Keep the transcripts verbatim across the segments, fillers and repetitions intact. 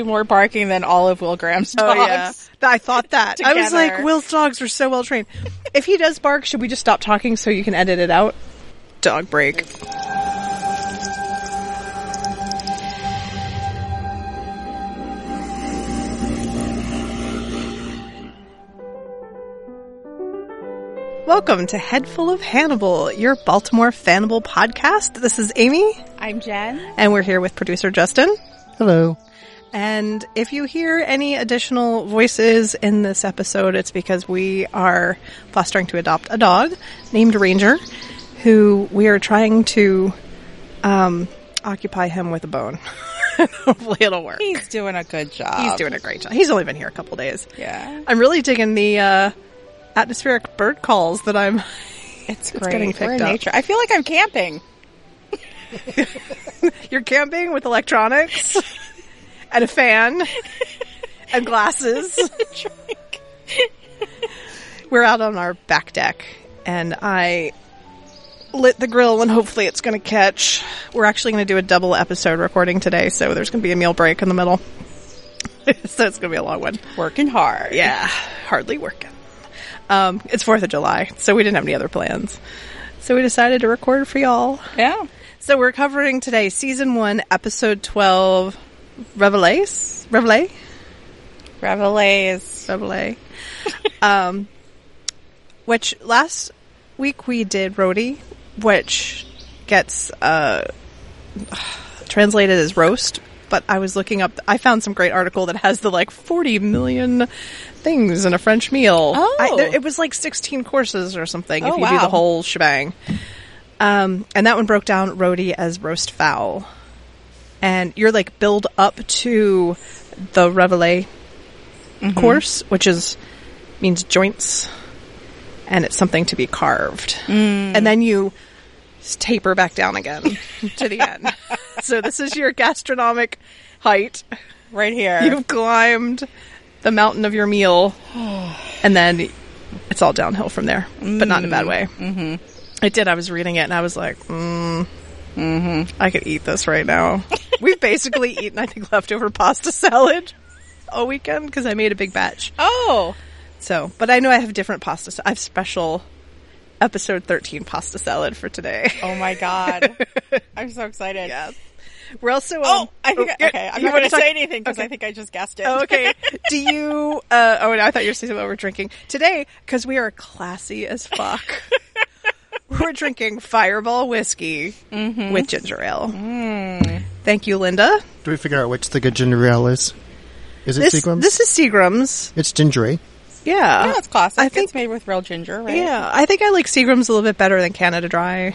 More barking than all of Will Graham's dogs. Oh, yeah. I thought that. Together. I was like, Will's dogs are so well trained. If he does bark, should we just stop talking so you can edit it out? Dog break. Welcome to Head Full of Hannibal, your Baltimore Fannibal podcast. This is Amy. I'm Jen. And we're here with producer Justin. Hello. And if you hear any additional voices in this episode, it's because we are fostering to adopt a dog named Ranger, who we are trying to um, occupy him with a bone. Hopefully it'll work. He's doing a good job. He's doing a great job. He's only been here a couple days. Yeah. I'm really digging the uh, atmospheric bird calls that I'm It's it's great. getting We're picked in up. nature. I feel like I'm camping. You're camping with electronics and a fan and glasses. We're out on our back deck, and I lit the grill, and hopefully it's going to catch. We're actually going to do a double episode recording today, so there's going to be a meal break in the middle. So it's going to be a long one. Working hard. Yeah, hardly working. Um, it's fourth of July, so we didn't have any other plans. So we decided to record for y'all. Yeah. So we're covering today season one, episode twelve, Revelays? Revelay? Revelays. Revelay. um, which last week we did Rhodey, which gets uh, translated as roast. But I was looking up, I found some great article that has the like forty million things in a French meal. Oh. I, there, it was like sixteen courses or something Oh, if you wow. do the whole shebang. Um, and that one broke down Rhodey as roast fowl. And you're like build up to the Revelay Mm-hmm. course, which is means joints, and it's something to be carved. Mm. And then you taper back down again to the end. So this is your gastronomic height. Right here. You've climbed the mountain of your meal, and then it's all downhill from there, but not in a bad way. Mm-hmm. It did. I was reading it, and I was like, mm, mm-hmm. I could eat this right now. We've basically eaten, I think, leftover pasta salad all weekend because I made a big batch. Oh. So, but I know I have different pasta. sa- I have special episode thirteen pasta salad for today. Oh my God. I'm so excited. Yes. We're also. Um, Oh, I think, oh, okay. I'm you not wanna going to talk- say anything because okay. I think I just guessed it. Oh, okay. Do you, uh, oh, no, I thought you were saying what we're drinking. Today, because we are classy as fuck, we're drinking Fireball whiskey Mm-hmm. with ginger ale. Mm. Thank you, Linda. Do we figure out which the good ginger ale is? Is it This, Seagram's? this is Seagram's. It's gingery. Yeah. Yeah, it's classic. I It's think- made with real ginger, right? Yeah, I think I like Seagram's a little bit better than Canada Dry.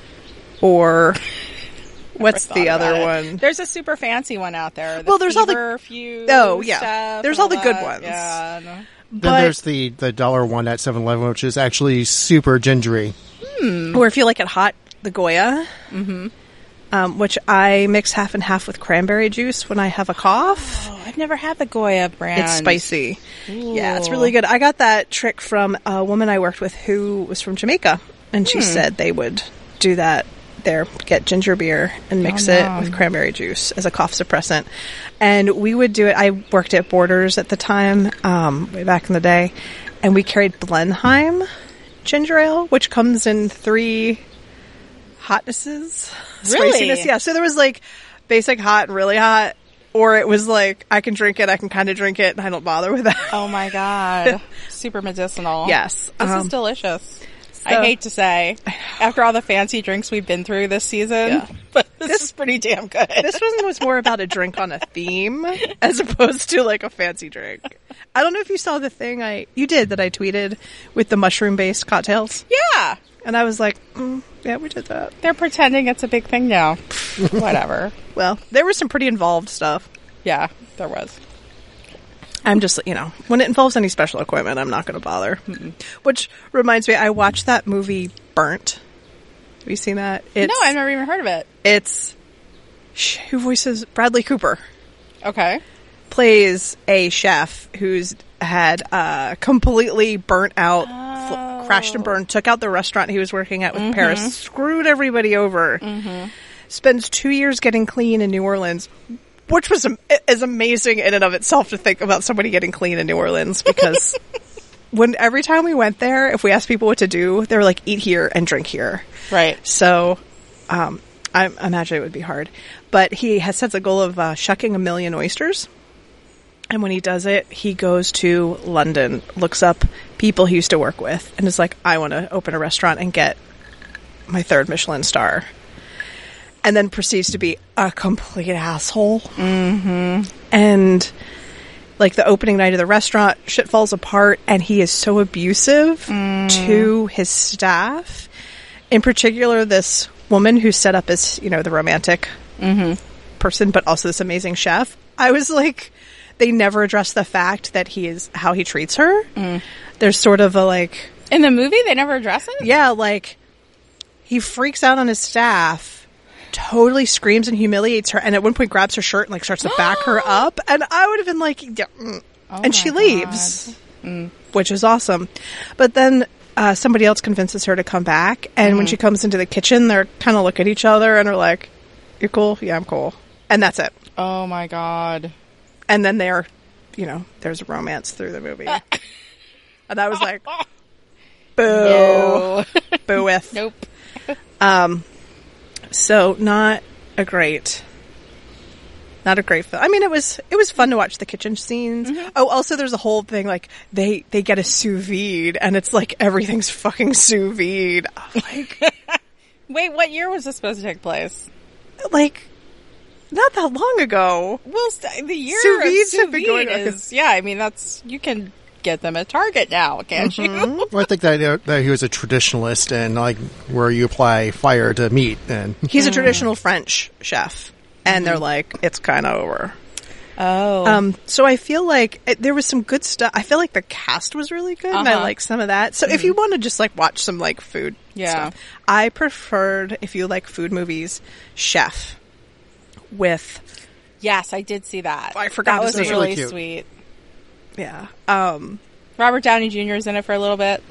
Or what's Thought the other about it. one? There's a super fancy one out there. The Well, there's all the- Feverfew Oh, yeah. stuff There's and all the good that. ones. Yeah. no. Then But there's the, the dollar one at seven eleven, which is actually super gingery. or if you like it hot, the Goya, Mm-hmm. um, which I mix half and half with cranberry juice when I have a cough. Oh, I've never had the Goya brand. It's spicy. Yeah, it's Ooh. really good. I got that trick from a woman I worked with who was from Jamaica, and she Hmm. said they would do that there, get ginger beer and mix Oh, it no. with cranberry juice as a cough suppressant. And we would do it. I worked at Borders at the time, um, way back in the day, and we carried Blenheim ginger ale, which comes in three hotnesses. Really? Spiciness. Yeah, so there was like basic hot and really hot, or it was like I can drink it, I can kind of drink it, and I don't bother with that. Oh my God. Super medicinal. Yes. This um, is delicious. so- I hate to say, after all the fancy drinks we've been through this season, Yeah. but this, is pretty damn good. This one was more about a drink on a theme as opposed to like a fancy drink. I don't know if you saw the thing I you did that I tweeted with the mushroom based cocktails, Yeah. and I was like, mm, yeah, we did that. They're pretending it's a big thing now. Whatever. Well, there was some pretty involved stuff. Yeah, there was. I'm just, you know, when it involves any special equipment, I'm not going to bother. Mm-mm. Which reminds me, I watched that movie Burnt. Have you seen that? It's, No, I've never even heard of it. It's sh- who voices Bradley Cooper. Okay. Plays a chef who's had uh, completely burnt out, fl- Oh. crashed and burned, took out the restaurant he was working at with Paris, screwed everybody over, spends two years getting clean in New Orleans, which was am- is amazing in and of itself to think about somebody getting clean in New Orleans, because when every time we went there, if we asked people what to do, they were like, eat here and drink here. Right. So, um, I imagine it would be hard. But he has sets a goal of uh, shucking a million oysters. And when he does it, he goes to London, looks up people he used to work with, and is like, I want to open a restaurant and get my third Michelin star. And then proceeds to be a complete asshole. Mm-hmm. And, like, the opening night of the restaurant, shit falls apart, and he is so abusive mm. to his staff. In particular, this woman who's set up as, you know, the romantic mm-hmm. person, but also this amazing chef. I was like... They never address the fact that he is how he treats her. Mm. There's sort of a like in the movie they never address it. Yeah, like he freaks out on his staff, totally screams and humiliates her, and at one point grabs her shirt and like starts to back her up. And I would have been like, yeah, mm. oh and she God. leaves, mm. which is awesome. But then uh, somebody else convinces her to come back, and mm. when she comes into the kitchen, they're kind of look at each other and are like, "You're cool, yeah, I'm cool," and that's it. Oh my God. And then they're, you know, there's a romance through the movie. And I was like, boo. No. Boo with. Nope. Um, so not a great, not a great film. I mean, it was, it was fun to watch the kitchen scenes. Mm-hmm. Oh, also there's a whole thing, like, they, they get a sous vide, and it's like, everything's fucking sous vide. Like, wait, what year was this supposed to take place? Like, not that long ago. Well, st- the year sous vides of sous have been going vide on. is, yeah, I mean, that's, you can get them at Target now, can't Mm-hmm. you? Well, I think that, uh, that he was a traditionalist, and like where you apply fire to meat. And he's a traditional French chef, and mm-hmm. they're like, it's kind of over. Oh. Um, so I feel like it, there was some good stuff. I feel like the cast was really good, uh-huh. and I like some of that. So mm-hmm. if you want to just like watch some like food yeah. stuff, I preferred, if you like food movies, Chef. With yes, I did see that. I forgot that was to say really really sweet. Yeah, um, Robert Downey Junior is in it for a little bit.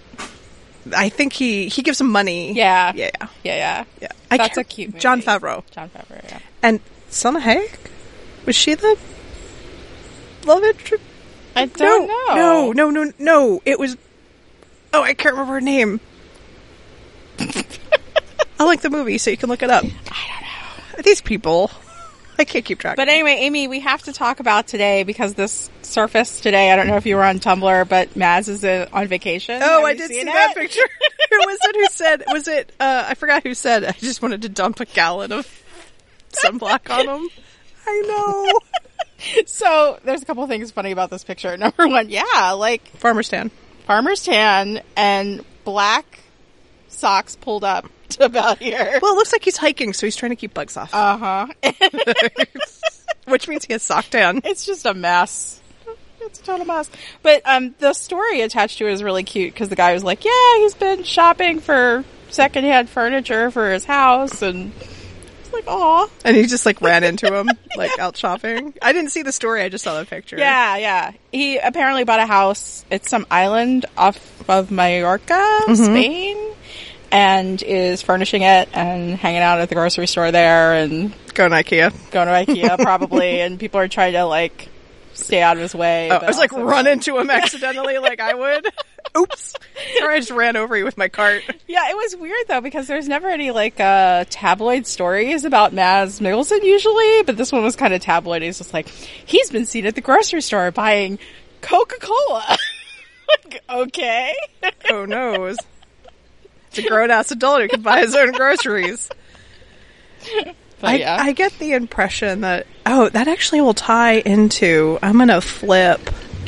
I think he he gives him money. Yeah, yeah, yeah, yeah. yeah. That's a cute movie. Jon Favreau. Jon Favreau. Yeah. And Salma Hayek, was she the love interest? I don't no, know. No, no, no, no. It was. Oh, I can't remember her name. I like the movie, so you can look it up. I don't know. These people. I can't keep track. But anyway, Amy, we have to talk about today because this surfaced today. I don't know if you were on Tumblr, but Maz is uh, on vacation. Oh, Have I you did seen see it? that picture. Who was it who said, was it, uh, I forgot who said, I just wanted to dump a gallon of sunblock on him. I know. So, there's a couple of things funny about this picture. Number one, yeah, like... Farmer's tan. Farmer's tan and black socks pulled up to about here. Well, it looks like he's hiking, so he's trying to keep bugs off. Uh-huh. Which means he has sock tan. It's just a mess. It's a total mess. But um, the story attached to it is really cute because the guy was like, yeah, he's been shopping for secondhand furniture for his house, and it's like, aw. And he just like ran into him, like out shopping. I didn't see the story, I just saw the picture. Yeah, yeah. He apparently bought a house. It's some island off of Mallorca, mm-hmm. Spain, and is furnishing it and hanging out at the grocery store there and going to IKEA. Going to IKEA, probably, and people are trying to, like, stay out of his way. Oh, I was like, run into him accidentally like I would. Oops. Sorry, I just ran over you with my cart. Yeah, it was weird, though, because there's never any, like, uh, tabloid stories about Mads Mikkelsen, usually, but this one was kind of tabloid. He's just like, he's been seen at the grocery store buying Coca-Cola. Like, okay. Who knows? It's a grown-ass adult who can buy his own groceries. I, yeah. I get the impression that, oh, that actually will tie into, I'm going to flip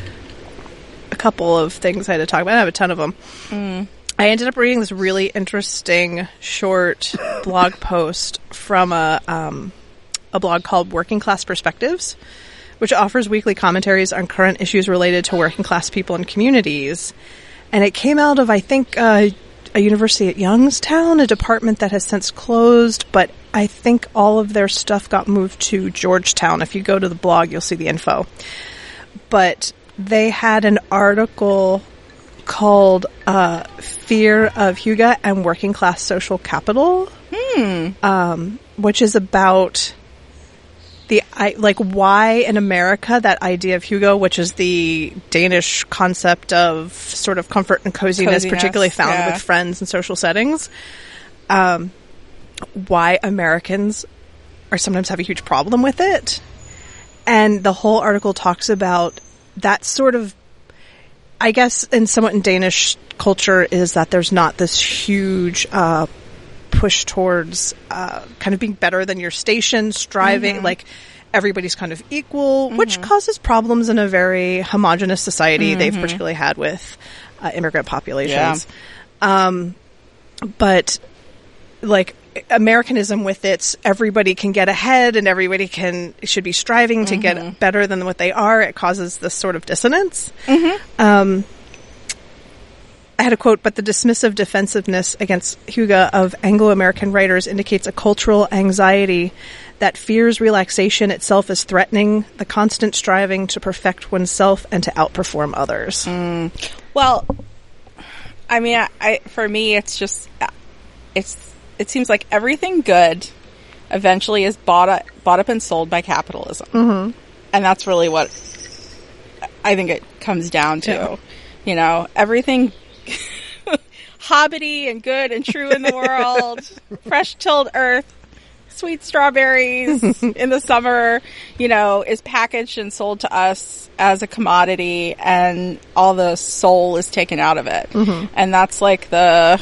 a couple of things I had to talk about. I have a ton of them. Mm. I ended up reading this really interesting short blog post from a, um, a blog called Working Class Perspectives, which offers weekly commentaries on current issues related to working class people and communities. And it came out of, I think, uh, a university at Youngstown, a department that has since closed, but I think all of their stuff got moved to Georgetown. If you go to the blog, you'll see the info. But they had an article called uh, Fear of Hygge and Working Class Social Capital, hmm. um, which is about the I, like why in America that idea of Hugo, which is the Danish concept of sort of comfort and coziness, Coziness, particularly found yeah. with friends and social settings, um, why Americans are sometimes have a huge problem with it. And the whole article talks about that sort of, I guess, in somewhat in Danish culture, is that there's not this huge uh, push towards uh, kind of being better than your station, striving, mm-hmm. like everybody's kind of equal, mm-hmm. which causes problems in a very homogenous society mm-hmm. they've particularly had with uh, immigrant populations. Yeah. Um, but like Americanism with its everybody can get ahead and everybody can should be striving to mm-hmm. get better than what they are, it causes this sort of dissonance. Mm-hmm. Um, I had a quote, but the dismissive defensiveness against Hugo of Anglo-American writers indicates a cultural anxiety that fears relaxation itself is threatening, the constant striving to perfect oneself and to outperform others. Mm. Well, I mean, I, I for me, it's just, it's, it seems like everything good eventually is bought up, bought up and sold by capitalism. Mm-hmm. And that's really what I think it comes down to. Yeah. You know, everything hobbity and good and true in the world, fresh tilled earth, sweet strawberries in the summer, you know, is packaged and sold to us as a commodity, and all the soul is taken out of it. Mm-hmm. And that's like the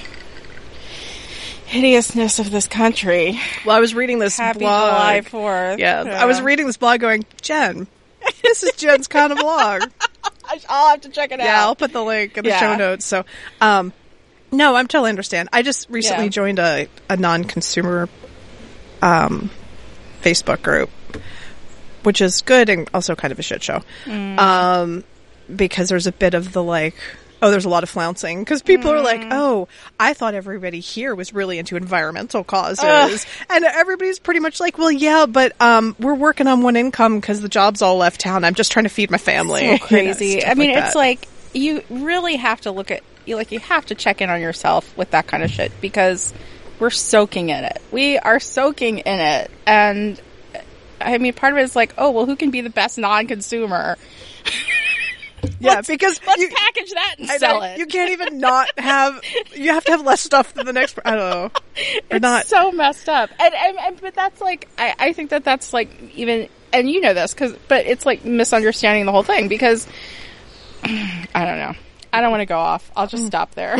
hideousness of this country. Well, I was reading this Happy blog. July fourth. Yeah, yeah, I was reading this blog going, Jen, this is Jen's kind of blog. I'll have to check it yeah, out. Yeah, I'll put the link in the yeah. show notes. So, um, no, I'm totally understand. I just recently yeah. joined a, a non-consumer um, Facebook group, which is good and also kind of a shit show. Mm. Um, because there's a bit of the like, oh, there's a lot of flouncing. Because people mm. are like, oh, I thought everybody here was really into environmental causes. Ugh. And everybody's pretty much like, well, yeah, but um, we're working on one income because the job's all left town. I'm just trying to feed my family. So crazy. You know, I mean, like it's that. like, you really have to look at, you like, you have to check in on yourself with that kind of shit, because we're soaking in it. We are soaking in it. And, I mean, part of it is like, oh, well, who can be the best non-consumer? Yeah, let's, because let's you, package that and I sell know, it. You can't even not have. You have to have less stuff than the next. I don't know. Or it's not. so messed up, and, and, and but that's like I, I think that that's like even, and you know this, because but it's like misunderstanding the whole thing, because I don't know. I don't want to go off. I'll just stop there.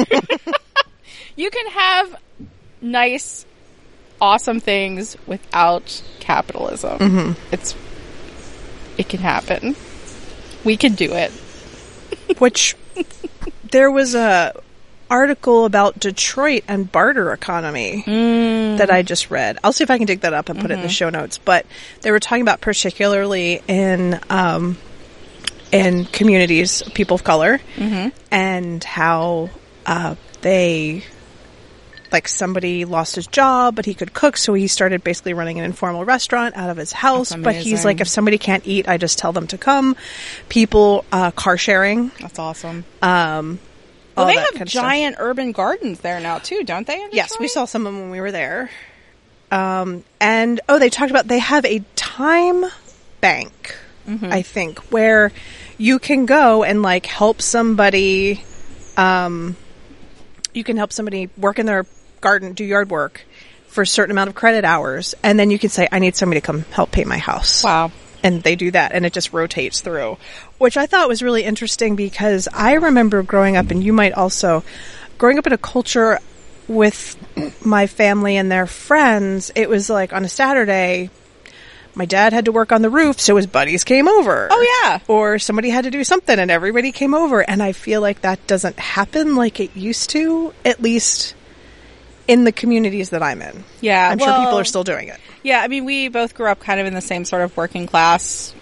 You can have nice, awesome things without capitalism. Mm-hmm. It's it can happen. We can do it. Which there was a article about Detroit and barter economy mm. that I just read. I'll see if I can dig that up and put mm-hmm. it in the show notes. But they were talking about particularly in um, in communities, people of color, mm-hmm. and how uh, they. Like somebody lost his job, but he could cook, so he started basically running an informal restaurant out of his house. But he's like, if somebody can't eat, I just tell them to come. People, uh, car sharing. That's awesome. Um, well, they have giant urban gardens there now too, don't they? Yes, we saw some of them when we were there. Um, and oh, they talked about they have a time bank, mm-hmm. I think, where you can go and like help somebody. Um, you can help somebody work in their garden, do yard work for a certain amount of credit hours, and then you can say, I need somebody to come help paint my house. Wow. And they do that, and it just rotates through, which I thought was really interesting, because I remember growing up, and you might also, growing up in a culture with my family and their friends, it was like on a Saturday, my dad had to work on the roof, so his buddies came over. Oh, yeah. Or somebody had to do something, and everybody came over. And I feel like that doesn't happen like it used to, at least in the communities that I'm in. Yeah. I'm well, sure people are still doing it. Yeah, I mean, we both grew up kind of in the same sort of working class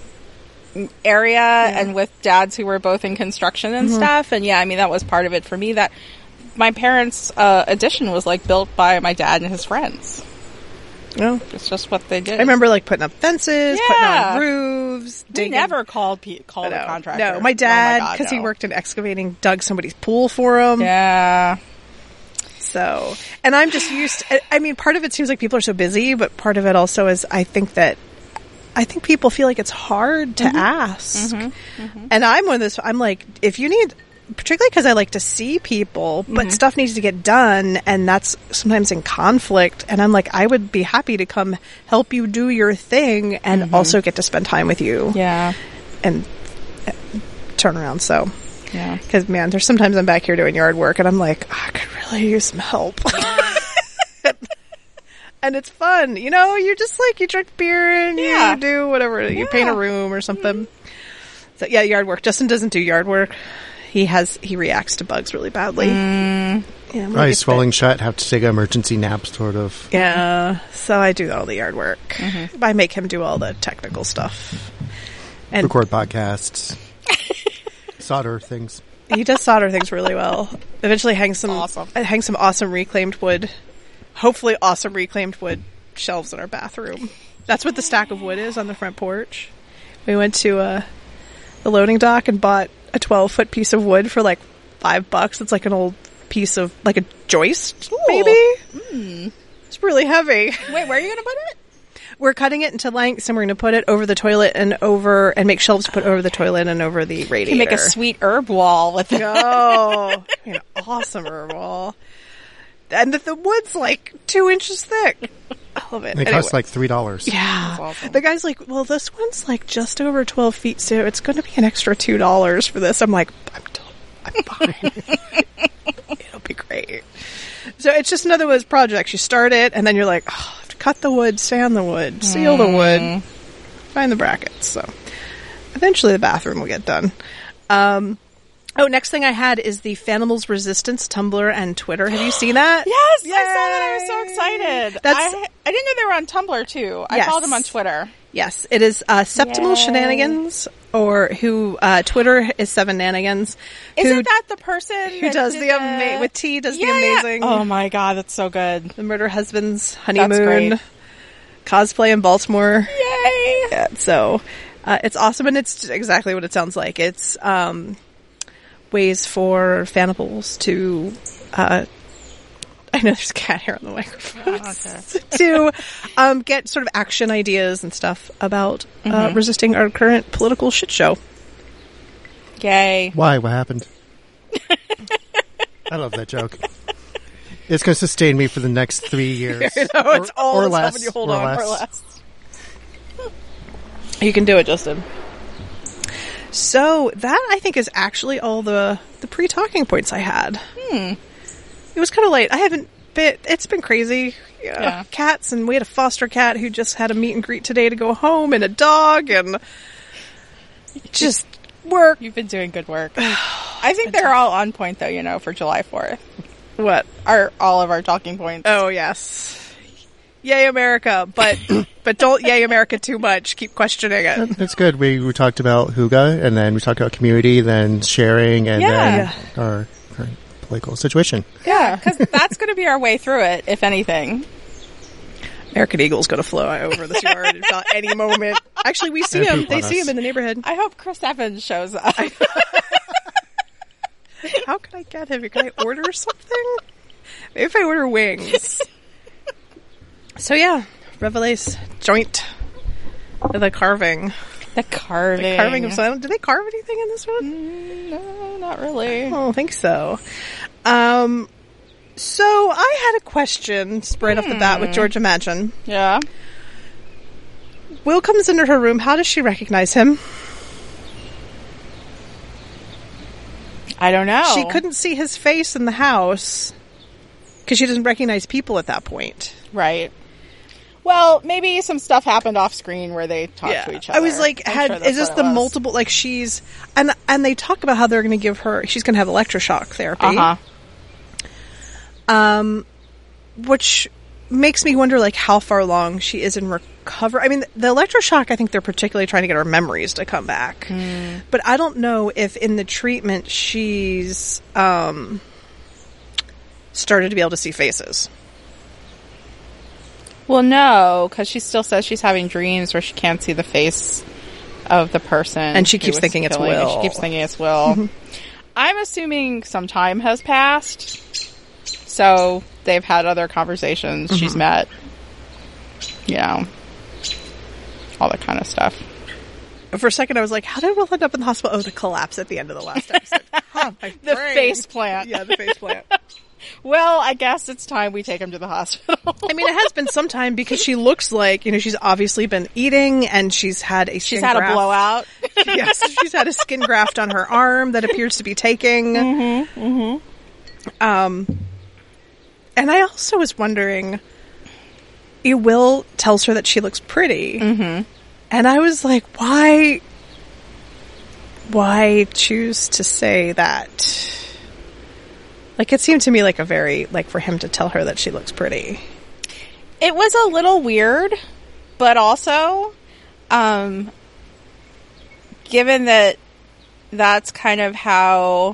area, yeah. and with dads who were both in construction and mm-hmm. stuff. And yeah, I mean, that was part of it for me. That my parents' uh, addition was like built by my dad and his friends. No, it's just what they did. I remember like putting up fences, yeah. putting on roofs. We digging. never called pe- called a contractor. No, my dad, because oh no. he worked in excavating, dug somebody's pool for him. Yeah. So, and I'm just used to, I mean, part of it seems like people are so busy, but part of it also is I think that I think people feel like it's hard to ask. And I'm one of those, I'm like, if you need, particularly because I like to see people, but stuff needs to get done, and that's sometimes in conflict. And I'm like, I would be happy to come help you do your thing and also get to spend time with you. Yeah. And uh, turn around. So, Yeah. because man, there's sometimes I'm back here doing yard work and I'm like, oh, I could really use some help. And it's fun, you know, you just like, you drink beer and Yeah. you do whatever, you paint a Yeah. room or something. So yeah, yard work. Justin doesn't do yard work. He has, he reacts to bugs really badly. Mm. Yeah, when he Eyes gets swelling shut, have to take an emergency nap, sort of. bit- Yeah, so I do all the yard work. I make him do all the technical stuff. And Record podcasts. Solder things. he does solder things really well. Eventually hang some, Awesome. uh, hang some awesome reclaimed wood, hopefully awesome reclaimed wood shelves in our bathroom. That's what the stack of wood is on the front porch. We went to uh, the loading dock and bought a twelve foot piece of wood for like five bucks. It's like an old piece of, like a joist, maybe? It's really heavy. Wait, where are you going to put it? We're cutting it into lengths and we're going to put it over the toilet and over, and make shelves to put over the toilet and over the radiator. You make a sweet herb wall with it. Oh, an awesome herb wall. And the, the wood's like two inches thick. I love it. And it Anyway. costs like three dollars. Yeah. That's awesome. The guy's like, well, this one's like just over twelve feet, so it's going to be an extra two dollars for this. I'm like, I'm, t- I'm fine. It'll be great. So it's just another one of those projects. You start it, and then you're like, oh, I have to cut the wood, sand the wood, seal the wood, find the brackets. So eventually the bathroom will get done. Um, oh, next thing I had is the Fanimals Resistance Tumblr and Twitter. Have you seen that? Yes, I Yay! saw that. I was so excited. That's- I, I didn't know they were on Tumblr too. I Yes. followed them on Twitter. Yes, it is uh, Septimal Yay. Shenanigans, or who uh, Twitter is Seven Nanigans. Isn't who, that the person who that does did the ama- with T does Yeah, the yeah. amazing Oh my god, that's so good! the Murder Husbands honeymoon great. cosplay in Baltimore. Yay! Yeah, so uh, it's awesome, and it's exactly what it sounds like. It's um, ways for Fanimals to. Uh, I know there's cat hair on the microphone. to um, get sort of action ideas and stuff about uh, resisting our current political shit show. Yay! Why? What happened? I love that joke. It's going to sustain me for the next three years. know, it's all or the less. time when you hold or on, less. or less. You can do it, Justin. So that I think is actually all the the pre-talking points I had. Hmm. It was kind of late. I haven't been. It's been crazy. Yeah. Yeah. Cats, and we had a foster cat who just had a meet and greet today to go home, and a dog, and just work. You've been doing good work. I think they're all on point though. You know, for July fourth, What? our all of our talking points. Oh yes. Yay America, but but don't yay America too much. Keep questioning it. It's good. We, we talked about Huga, and then we talked about community, then sharing, and Yeah. then our current political situation. Yeah, because that's going to be our way through it, if anything. American Eagle's going to fly over this yard at any moment. Actually, we see And him. poop They on see us. him in the neighborhood. I hope Chris Evans shows up. How can I get him? Can I order something? Maybe if I order wings. So yeah, Revelais joint. The carving. The carving. The carving of silence. Did they carve anything in this one? No, not really. I don't think so. Um, so I had a question right off the bat with George Imagine. Yeah. Will comes into her room. How does she recognize him? I don't know. She couldn't see his face in the house because she doesn't recognize people at that point. Right. Well, maybe some stuff happened off screen where they talked to each other. I was like, I'm had sure that's is this what the it was. multiple? Like she's and and they talk about how they're going to give her. She's going to have electroshock therapy. Uh-huh. Um, which makes me wonder, like, how far along she is in recovery. I mean, the electroshock, I think they're particularly trying to get her memories to come back. Mm. But I don't know if in the treatment she's um, started to be able to see faces. Well, no, because she still says she's having dreams where she can't see the face of the person. And she who keeps was thinking it's killing, and Will. She keeps thinking it's Will. I'm assuming some time has passed. So they've had other conversations. She's met, you know. all that kind of stuff. For a second, I was like, how did Will end up in the hospital? Oh, the collapse at the end of the last episode. Oh, my The brain. face plant. Yeah, the face plant. Well, I guess it's time we take him to the hospital. I mean, it has been some time because she looks like, you know, she's obviously been eating and she's had a skin She's had graft. a blowout. Yes, she's had a skin graft on her arm that appears to be taking. Mm-hmm, mm-hmm. Um, and I also was wondering, you Will tells her that she looks pretty. Mm-hmm. And I was like, why, why choose to say that? Like, it seemed to me like a very, like, for him to tell her that she looks pretty. It was a little weird, but also, um, given that that's kind of how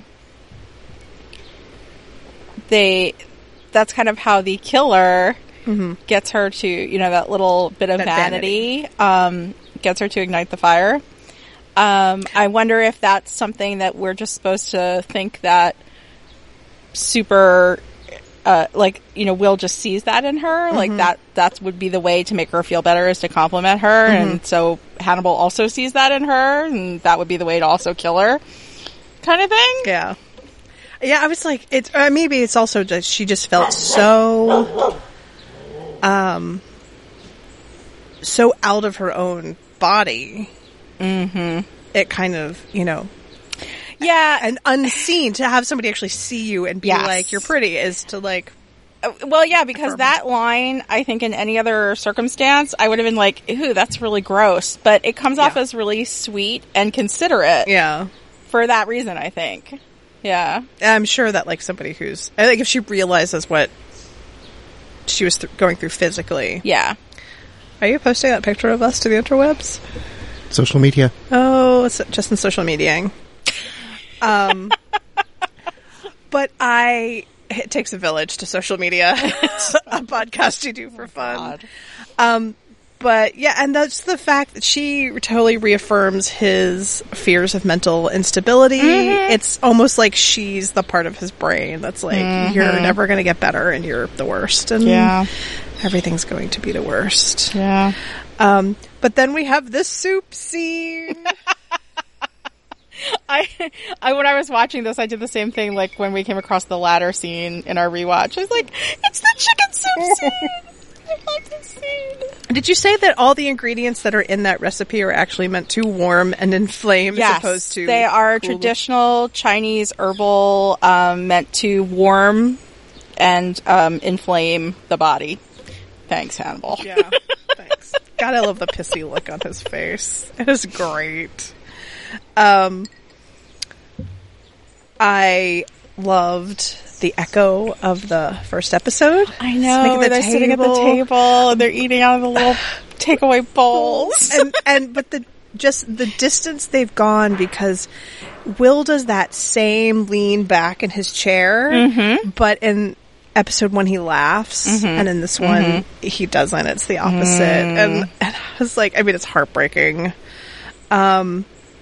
they, that's kind of how the killer Mm-hmm. gets her to, you know, that little bit of That vanity, um, gets her to ignite the fire. Um, I wonder if that's something that we're just supposed to think that super, uh, like, you know, Will just sees that in her. Mm-hmm. Like that, that would be the way to make her feel better, is to compliment her. Mm-hmm. And so Hannibal also sees that in her, and that would be the way to also kill her, kind of thing. Yeah. Yeah, I was like, it's, uh, maybe it's also just, she just felt so, um, so out of her own body. Mm-hmm. It kind of, you know, Yeah. and unseen, to have somebody actually see you and be Yes. like, you're pretty, is to like, Uh, Well, yeah, because that line, I think in any other circumstance, I would have been like, ooh, that's really gross. But it comes off Yeah. as really sweet and considerate yeah. for that reason, I think. Yeah. I'm sure that like somebody who's, I think if she realizes what she was th- going through physically. Yeah. Are you posting that picture of us to the interwebs? Social media. Oh, it's just in social mediaing. Um, but I, it takes a village to social media. It's a podcast you do for fun. God. Um, but yeah, and that's the fact that she totally reaffirms his fears of mental instability. Mm-hmm. It's almost like she's the part of his brain that's like, Mm-hmm. you're never going to get better and you're the worst. And Yeah. everything's going to be the worst. Yeah. Um, but then we have this soup scene. I, I, when I was watching this, I did the same thing, like when we came across the ladder scene in our rewatch. I was like, it's the chicken soup scene! I love this scene. Did you say that all the ingredients that are in that recipe are actually meant to warm and inflame as Yes, opposed to they are cool? traditional Chinese herbal, um, meant to warm and um, inflame the body. Thanks, Hannibal. Yeah, thanks. God, I love the pissy look on his face. It is great. Um, I loved the echo of the first episode. I Just know, making where they're sitting at the table and they're eating out of the little takeaway bowls. and and but the just the distance they've gone, because Will does that same lean back in his chair, Mm-hmm. but in episode one he laughs, Mm-hmm. and in this one he doesn't. It's the opposite, Mm. and, and I was like, I mean, it's heartbreaking. Um,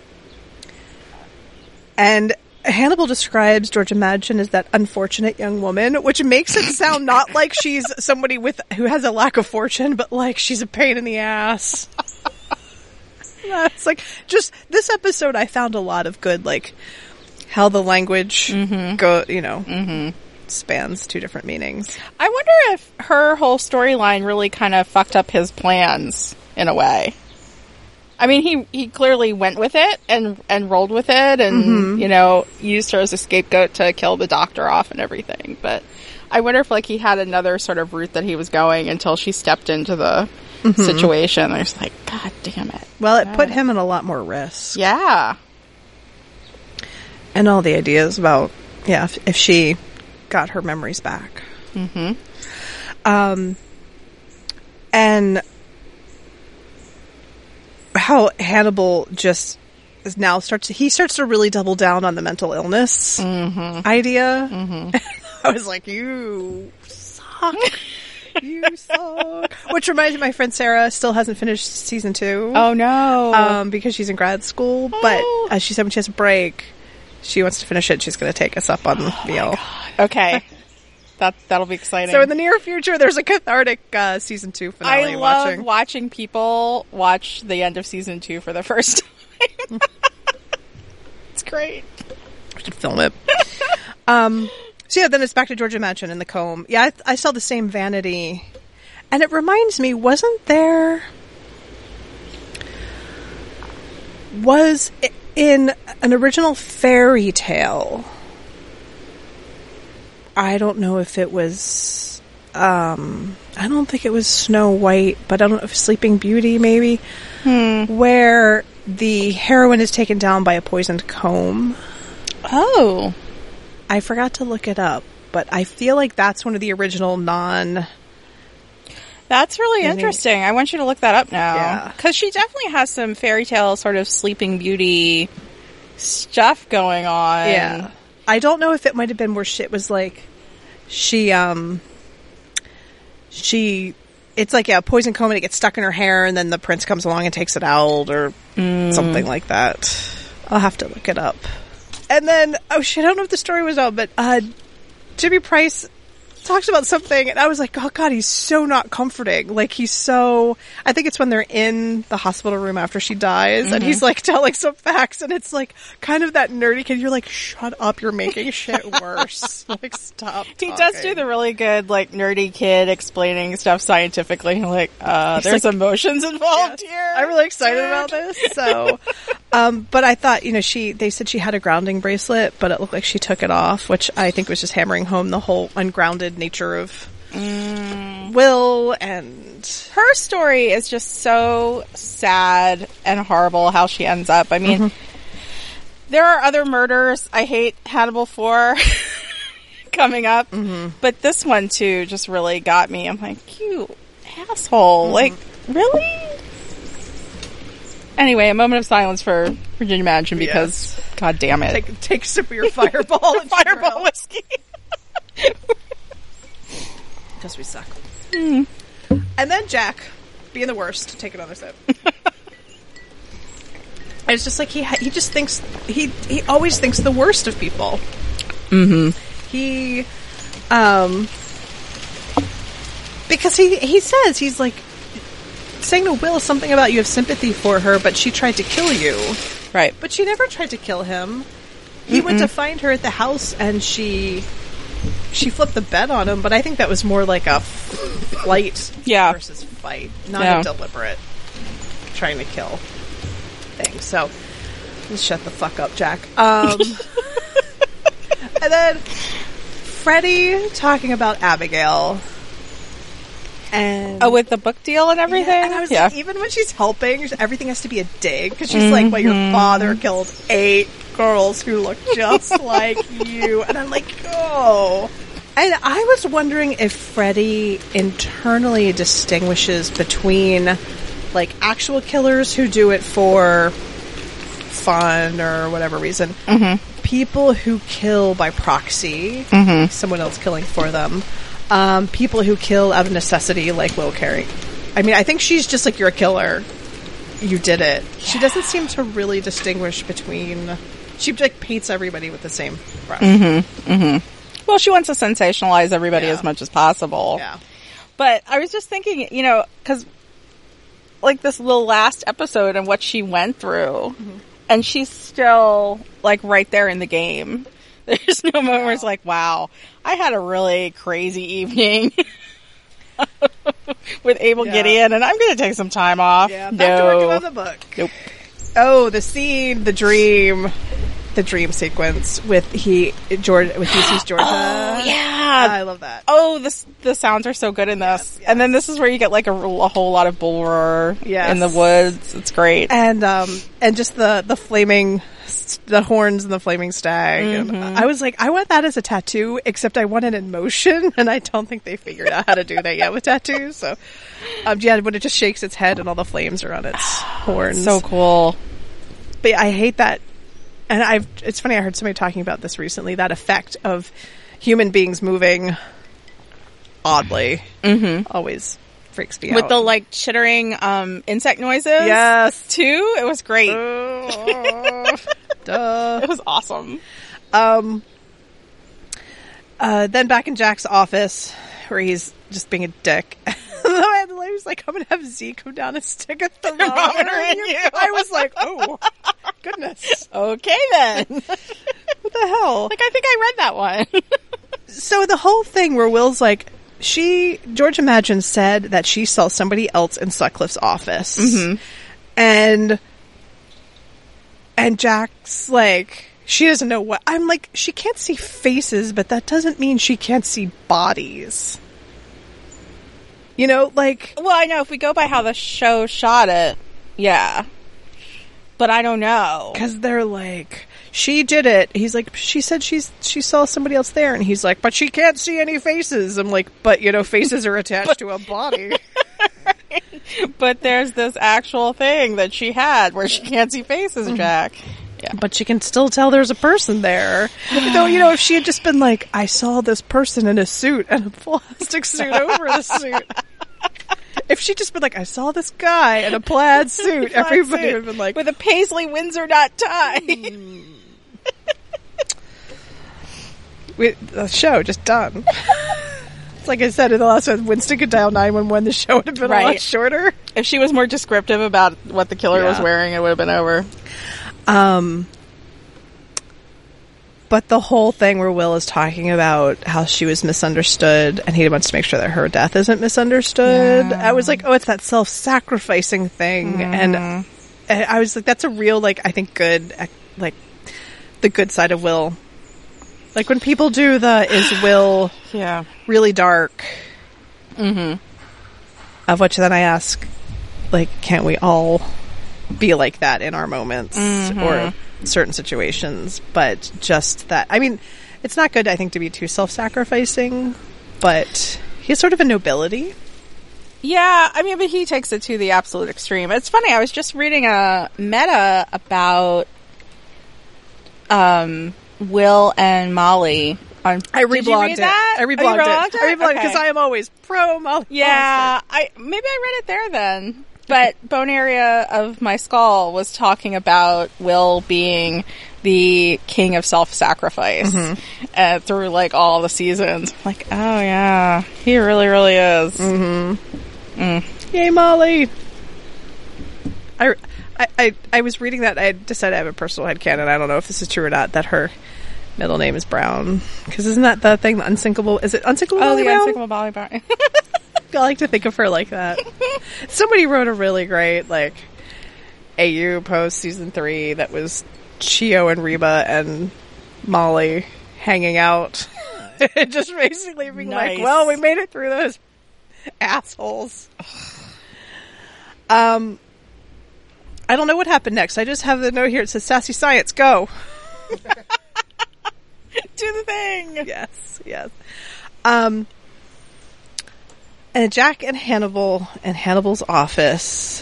and Hannibal describes Georgia Madchen as that unfortunate young woman, which makes it sound not like she's somebody with who has a lack of fortune, but like she's a pain in the ass. It's like, just this episode, I found a lot of good, like how the language Mm-hmm. go, you know, spans two different meanings. I wonder if her whole storyline really kind of fucked up his plans in a way. I mean, he, he clearly went with it and, and rolled with it and, you know, used her as a scapegoat to kill the doctor off and everything. But I wonder if, like, he had another sort of route that he was going until she stepped into the situation. I was like, God damn it. Well, it put him in a lot more risk. Yeah. And all the ideas about, yeah, if, if she got her memories back. Mm-hmm. Um, and how Hannibal just is now starts, he starts to really double down on the mental illness Mm-hmm. idea. Mm-hmm. I was like, you suck. You suck. Which reminds me, my friend Sarah still hasn't finished season two. Oh, no. Um, because she's in grad school. But Oh. as she said, when she has a break, she wants to finish it. She's going to take us up on the meal. Okay. that that'll be exciting. So in the near future, there's a cathartic uh, season two finale. I love watching. watching people watch the end of season two for the first time. It's great. We should film it. um. So yeah, then it's back to Georgia Mansion in the comb. Yeah, I, I saw the same vanity, and it reminds me, wasn't there? Was in an original fairy tale. I don't know if it was. Um, I don't think it was Snow White, but I don't know if Sleeping Beauty, maybe, Hmm. where the heroine is taken down by a poisoned comb. Oh. I forgot to look it up, but I feel like that's one of the original non. That's really Disney- interesting. I want you to look that up now. Yeah. Because she definitely has some fairy tale sort of Sleeping Beauty stuff going on. Yeah. I don't know if it might have been where shit was like, she, um, she, it's like, yeah, poison comb and it gets stuck in her hair and then the prince comes along and takes it out or something like that. I'll have to look it up. And then, oh shit, I don't know if the story was out, but, uh, Jimmy Price talks about something and I was like, oh god, he's so not comforting. Like, he's so, I think it's when they're in the hospital room after she dies and he's like telling some facts and it's like kind of that nerdy kid. You're like, shut up, you're making shit worse. Like, stop He talking. does do the really good, like, nerdy kid explaining stuff scientifically. Like, uh, He's there's like- emotions involved Yes. here. I'm really excited dude. about this. So, um, but I thought, you know, she, they said she had a grounding bracelet, but it looked like she took it off, which I think was just hammering home the whole ungrounded nature of Will. And Her story is just so sad and horrible how she ends up. I mean, there are other murders I hate Hannibal for coming up, but this one too just really got me. I'm like, you asshole. Like, really? Anyway, a moment of silence for Virginia Madsen because, god damn it. take, take a sip of your fireball and Fireball whiskey. because we suck. And then Jack, being the worst, take another sip. It's just like he ha- he just thinks he he always thinks the worst of people. Mm-hmm. He, um, because he he says he's like saying to Will something about you have sympathy for her, but she tried to kill you. Right. But she never tried to kill him. He went to find her at the house, and she she flipped the bed on him. But I think that was more like a flight Yeah. versus fight, not Yeah. a deliberate trying to kill thing. So just shut the fuck up, Jack. Um, and then Freddie talking about Abigail. And Oh, with the book deal and everything? yeah, and I was Yeah. like, even when she's helping, everything has to be a dig because she's like, "Well, your father killed eight girls who look just like you," and I'm like, "Oh." And I was wondering if Freddie internally distinguishes between like actual killers who do it for fun or whatever reason, people who kill by proxy, someone else killing for them. Um, people who kill out of necessity, like Will Carey. I mean, I think she's just like, you're a killer. You did it. She doesn't seem to really distinguish between... She, like, paints everybody with the same brush. Well, she wants to sensationalize everybody Yeah. as much as possible. Yeah. But I was just thinking, you know, because, like, this little last episode and what she went through, and she's still, like, right there in the game. There's no moment where it's like, wow, I had a really crazy evening with Abel Yeah. Gideon, and I'm going to take some time off. Yeah, back to working no. on the book. Nope. Oh, the scene, the dream, the dream sequence with he, George, with he sees Georgia. Oh, yeah. I love that. Oh, this the sounds are so good in this. Yes, And then this is where you get like a, a whole lot of bull roar Yes. in the woods. It's great. And, um, and just the, the flaming, the horns and the flaming stag. And I was like, I want that as a tattoo, except I want it in motion, and I don't think they figured out how to do that yet with tattoos. So, um, yeah, when it just shakes its head and all the flames are on its horns. So cool. But yeah, I hate that. And I've, it's funny, I heard somebody talking about this recently, that effect of human beings moving oddly. Mm-hmm. Always freaks me With out. the like chittering um insect noises. Yes. Too. It was great. Oh, duh. It was awesome. Um, Uh, then back in Jack's office, where he's just being a dick. And the lady's like, I'm going to have Z come down and stick a thermometer in you. I was like, oh, goodness. Okay, then. What the hell? Like, I think I read that one. So the whole thing where Will's like, she, George Imagine said that she saw somebody else in Sutcliffe's office. Mm-hmm. And, and Jack's like, she doesn't know what, I'm like, she can't see faces, but that doesn't mean she can't see bodies. You know, like... Well, I know if we go by how the show shot it, yeah. But I don't know. Because they're like, she did it. He's like, she said she's she saw somebody else there. And he's like, but she can't see any faces. I'm like, but, you know, faces are attached but, to a body. But there's this actual thing that she had where she can't see faces, Jack. Yeah. But she can still tell there's a person there. Though, you know, if she had just been like, I saw this person in a suit and a plastic suit over the suit. If she'd just been like, I saw this guy in a plaid suit, plaid everybody suit. would have been like... With a Paisley Windsor knot tie. Mm. we, the show just done. It's like I said in the last one, Winston could dial nine one one, the show would have been right. a lot shorter. If she was more descriptive about what the killer yeah. was wearing, it would have been over. Um, but the whole thing where Will is talking about how she was misunderstood and he wants to make sure that her death isn't misunderstood. Yeah. I was like, oh, it's that self-sacrificing thing. Mm. And, and I was like, that's a real, like, I think good, like, the good side of Will. Like when people do the, is Will yeah. really dark? Mm-hmm. Of which then I ask, like, can't we all be like that in our moments mm-hmm. or certain situations? But just that, I mean, it's not good, I think, to be too self-sacrificing, but he has sort of a nobility. Yeah, I mean, but he takes it to the absolute extreme. It's funny, I was just reading a meta about um, Will and Molly. On, I reblogged it. That? I reblogged oh, it. it. I reblogged it because okay. I am always pro Molly. Yeah, I maybe I read it there then. But Bone Area of My Skull was talking about Will being the king of self-sacrifice mm-hmm. uh, through, like, all the seasons. Like, oh, yeah. He really, really is. Mm-hmm. Mm. Yay, Molly! I, I, I, I was reading that. I decided I have a personal headcanon. I don't know if this is true or not, that her middle name is Brown. Because isn't that the thing, the unsinkable... Is it Unsinkable oh, Molly the Brown? Unsinkable Molly Brown. I like to think of her like that. Somebody wrote a really great, like, A U post season three that was Chio and Reba and Molly hanging out. Just basically being nice. Like, well, we made it through those assholes. um, I don't know what happened next. I just have the note here. It says, Sassy Science, go. Do the thing. Yes, yes. Um... And Jack and Hannibal in Hannibal's office.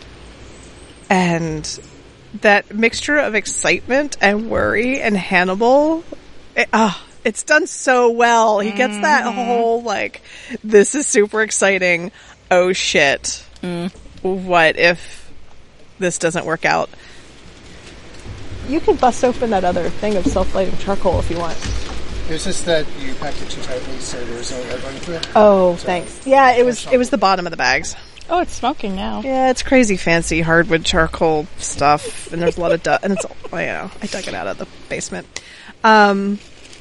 And that mixture of excitement and worry and Hannibal, it, oh, it's done so well. He gets that mm-hmm. whole, like, this is super exciting. Oh, shit. Mm. What if this doesn't work out? You can bust open that other thing of self-lighting charcoal if you want. It's just that you packed it too tightly, so there's no air going through it. Oh, so thanks. Yeah, it was it was the bottom of the bags. Oh, it's smoking now. Yeah, it's crazy fancy hardwood charcoal stuff, and there's a lot of dust. And it's, oh, you know, I dug it out of the basement. Um,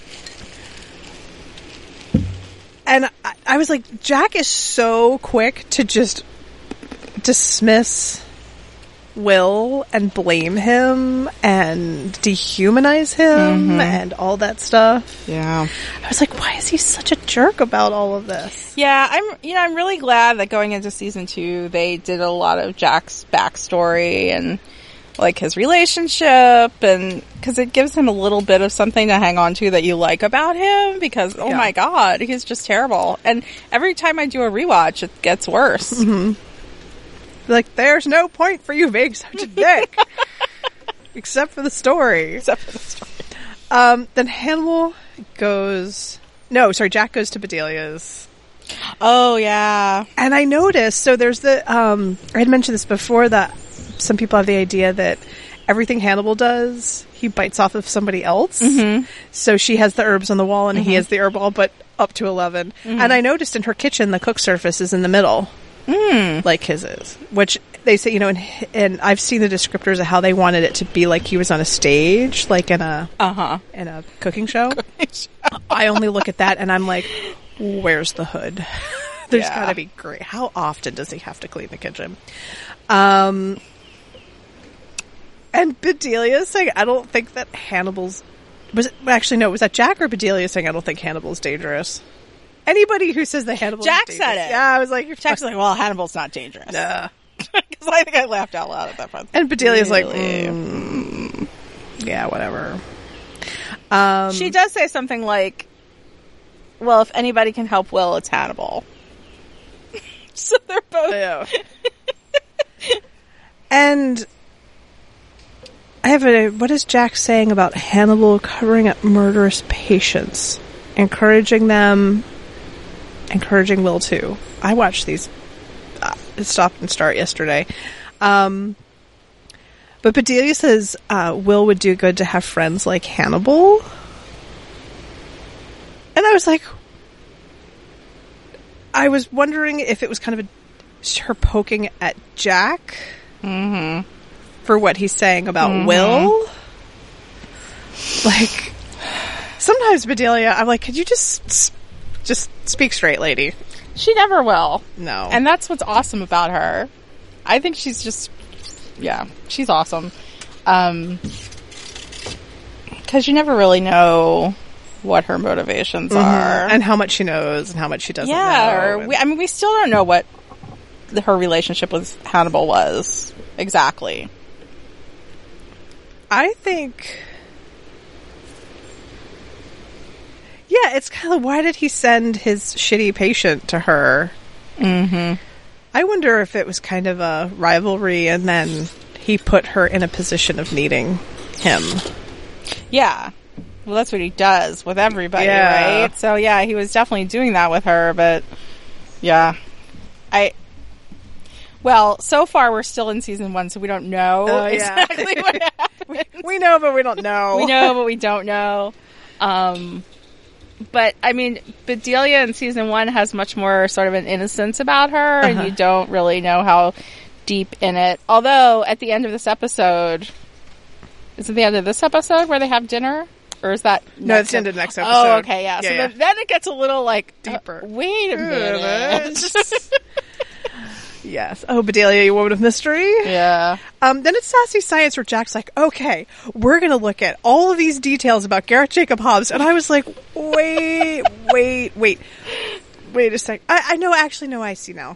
and I, I was like, Jack is so quick to just dismiss Will and blame him and dehumanize him mm-hmm. and all that stuff. Yeah. I was like, why is he such a jerk about all of this? Yeah, I'm, you know, I'm really glad that going into season two, they did a lot of Jack's backstory and, like, his relationship, and, cause it gives him a little bit of something to hang on to that you like about him, because, oh yeah. my god, he's just terrible. And every time I do a rewatch, it gets worse. Mm-hmm. Like, there's no point for you being such a dick. Except for the story. Except for the story. Um, then Hannibal goes... No, sorry, Jack goes to Bedelia's. Oh, yeah. And I noticed, so there's the... Um, I had mentioned this before, that some people have the idea that everything Hannibal does, he bites off of somebody else. Mm-hmm. So she has the herbs on the wall, and mm-hmm. he has the herb wall, but up to eleven. Mm-hmm. And I noticed in her kitchen, the cook surface is in the middle, mm. like his is. Which they say, you know, and, and I've seen the descriptors of how they wanted it to be like he was on a stage, like in a uh-huh. in a cooking show. Cooking show. I only look at that, and I'm like, where's the hood? There's yeah. got to be great. How often does he have to clean the kitchen? Um, and Bedelia saying, I don't think that Hannibal's... Was it, actually, no, was that Jack or Bedelia saying, I don't think Hannibal's dangerous? Anybody who says that Hannibal's Jack dangerous. said it. Yeah, I was like... Jack's like, well, Hannibal's not dangerous. Nah. Because I think I laughed out loud at that point. And Bedelia's really? like, mm, yeah, whatever. Um, she does say something like, well, if anybody can help Will, it's Hannibal. So they're both... Yeah. And I have a... What is Jack saying about Hannibal covering up murderous patients? Encouraging them... Encouraging Will, too. I watched these... Uh, stop and start yesterday. Um, but Bedelia says uh, Will would do good to have friends like Hannibal. And I was like... I was wondering if it was kind of a, her poking at Jack mm-hmm. for what he's saying about mm-hmm. Will. Like, sometimes Bedelia, I'm like, could you just just speak straight, lady? She never will. No. And that's what's awesome about her. I think she's just, yeah, she's awesome. Um, because you never really know what her motivations mm-hmm. are. And how much she knows and how much she doesn't yeah, know. Or we, I mean, we still don't know what the, her relationship with Hannibal was. Exactly. I think... Yeah, it's kind of, why did he send his shitty patient to her? Mm-hmm. I wonder if it was kind of a rivalry and then he put her in a position of needing him. Yeah. Well, that's what he does with everybody, yeah. right? So, yeah, he was definitely doing that with her, but, yeah. I... Well, so far we're still in season one, so we don't know oh, exactly yeah. what happened. We know, but we don't know. We know, but we don't know. Um, but, I mean, Bedelia in season one has much more sort of an innocence about her, uh-huh. and you don't really know how deep in it. Although, at the end of this episode... Is it the end of this episode where they have dinner? Or is that... No, it's the end of the next episode. Oh, okay, yeah. yeah so yeah. Then, then it gets a little, like... Deeper. Uh, wait a minute. Yes. Oh, Bedelia, you woman of mystery. Yeah. Um, then it's Sassy Science where Jack's like, okay, we're going to look at all of these details about Garrett Jacob Hobbs. And I was like, wait, wait, wait. Wait a sec. I, I know, actually, no, I see now.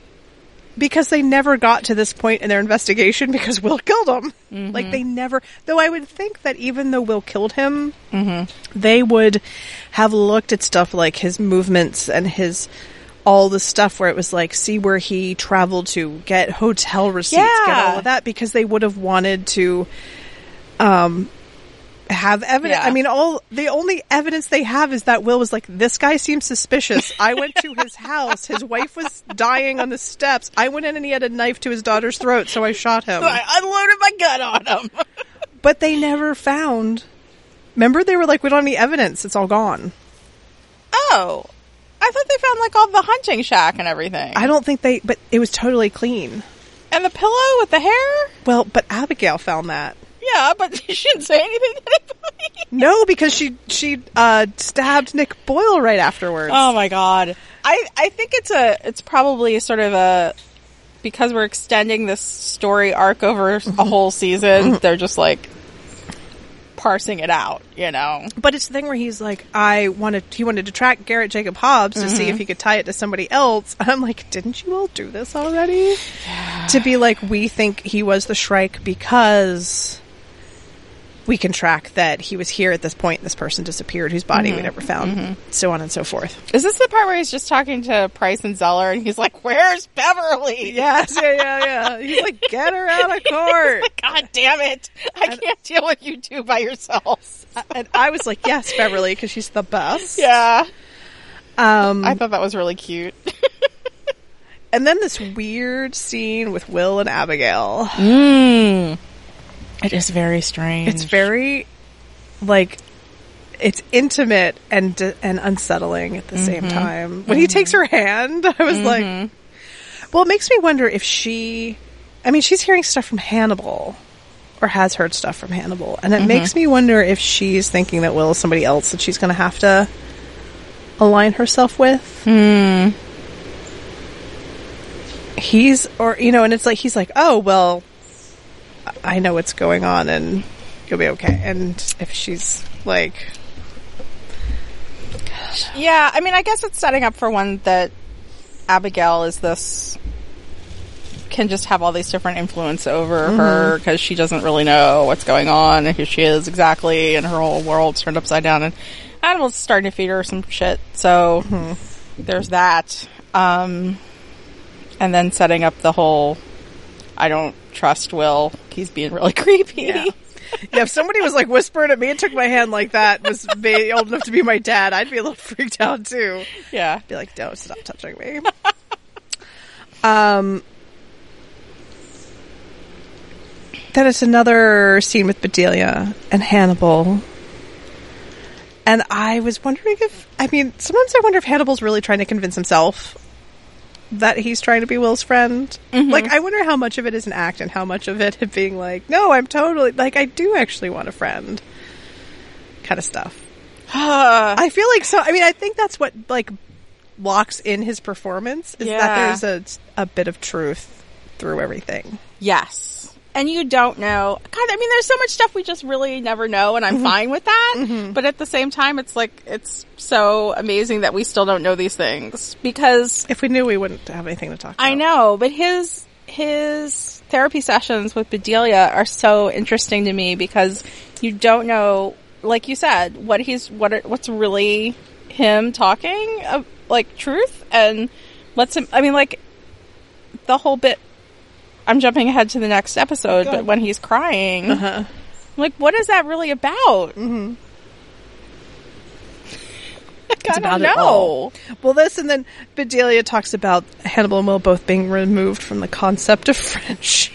Because they never got to this point in their investigation because Will killed him. Mm-hmm. Like, they never... Though I would think that even though Will killed him, mm-hmm. they would have looked at stuff like his movements and his... all the stuff where it was like, see where he traveled to, get hotel receipts, yeah. get all of that, because they would have wanted to um, have evidence. Yeah. I mean, all the only evidence they have is that Will was like, this guy seems suspicious. I went to his house. His wife was dying on the steps. I went in and he had a knife to his daughter's throat, so I shot him. So I unloaded my gun on him. But they never found... Remember, they were like, we don't have any evidence. It's all gone. Oh. I thought they found, like, all the hunting shack and everything. I don't think they... But it was totally clean. And the pillow with the hair? Well, but Abigail found that. Yeah, but she didn't say anything to anybody. No, because she she uh, stabbed Nick Boyle right afterwards. Oh, my God. I, I think it's a... It's probably sort of a... Because we're extending this story arc over a whole season, they're just, like... parsing it out, you know. But it's the thing where he's like, I wanted, he wanted to track Garrett Jacob Hobbs to mm-hmm. see if he could tie it to somebody else. And I'm like, didn't you all do this already? Yeah. To be like, we think he was the Shrike because we can track that he was here at this point and this person disappeared whose body mm-hmm. we never found. Mm-hmm. So on and so forth. Is this the part where he's just talking to Price and Zeller and he's like, where's Beverly? Yes, yeah, yeah, yeah. He's like, get her out of court. Like, God damn it. I and, can't deal with you two by yourselves. And I was like, yes, Beverly, because she's the best. Yeah. Um, I thought that was really cute. And then this weird scene with Will and Abigail. Mm. It is very strange. It's very, like, it's intimate and and unsettling at the mm-hmm. same time. When mm-hmm. he takes her hand, I was mm-hmm. like, well, it makes me wonder if she, I mean, she's hearing stuff from Hannibal, or has heard stuff from Hannibal, and it mm-hmm. makes me wonder if she's thinking that Will is somebody else that she's going to have to align herself with. Hmm. He's, or, you know, and it's like, he's like, oh, well, I know what's going on and you'll be okay. And if she's like, yeah, I mean, I guess it's setting up for one that Abigail is this, can just have all these different influence over mm-hmm. her because she doesn't really know what's going on and who she is exactly, and her whole world's turned upside down, and Animal's starting to feed her some shit. So mm-hmm. there's that. Um, and then setting up the whole, I don't trust Will. He's being really creepy. Yeah. Yeah, if somebody was like whispering at me and took my hand like that, was be old enough to be my dad, I'd be a little freaked out too. Yeah. I'd be like, don't stop touching me. um, then it's another scene with Bedelia and Hannibal. And I was wondering if, I mean, sometimes I wonder if Hannibal's really trying to convince himself that he's trying to be Will's friend. Mm-hmm. Like, I wonder how much of it is an act and how much of it being like, no, I'm totally, like, I do actually want a friend. Kind of stuff. I feel like so, I mean, I think that's what, like, locks in his performance, is yeah. that there's a, a bit of truth through everything. Yes. And you don't know. God, I mean, there's so much stuff we just really never know, and I'm mm-hmm. fine with that. Mm-hmm. But at the same time, it's like, it's so amazing that we still don't know these things. Because if we knew, we wouldn't have anything to talk about. I know, but his his therapy sessions with Bedelia are so interesting to me because you don't know, like you said, what he's what what's really him talking of, like, truth, and lets him. I mean, like, the whole bit. I'm jumping ahead to the next episode, but when he's crying, uh-huh. I'm like, what is that really about? Mm-hmm. I don't know. Well, this, and then Bedelia talks about Hannibal and Will both being removed from the concept of friendship.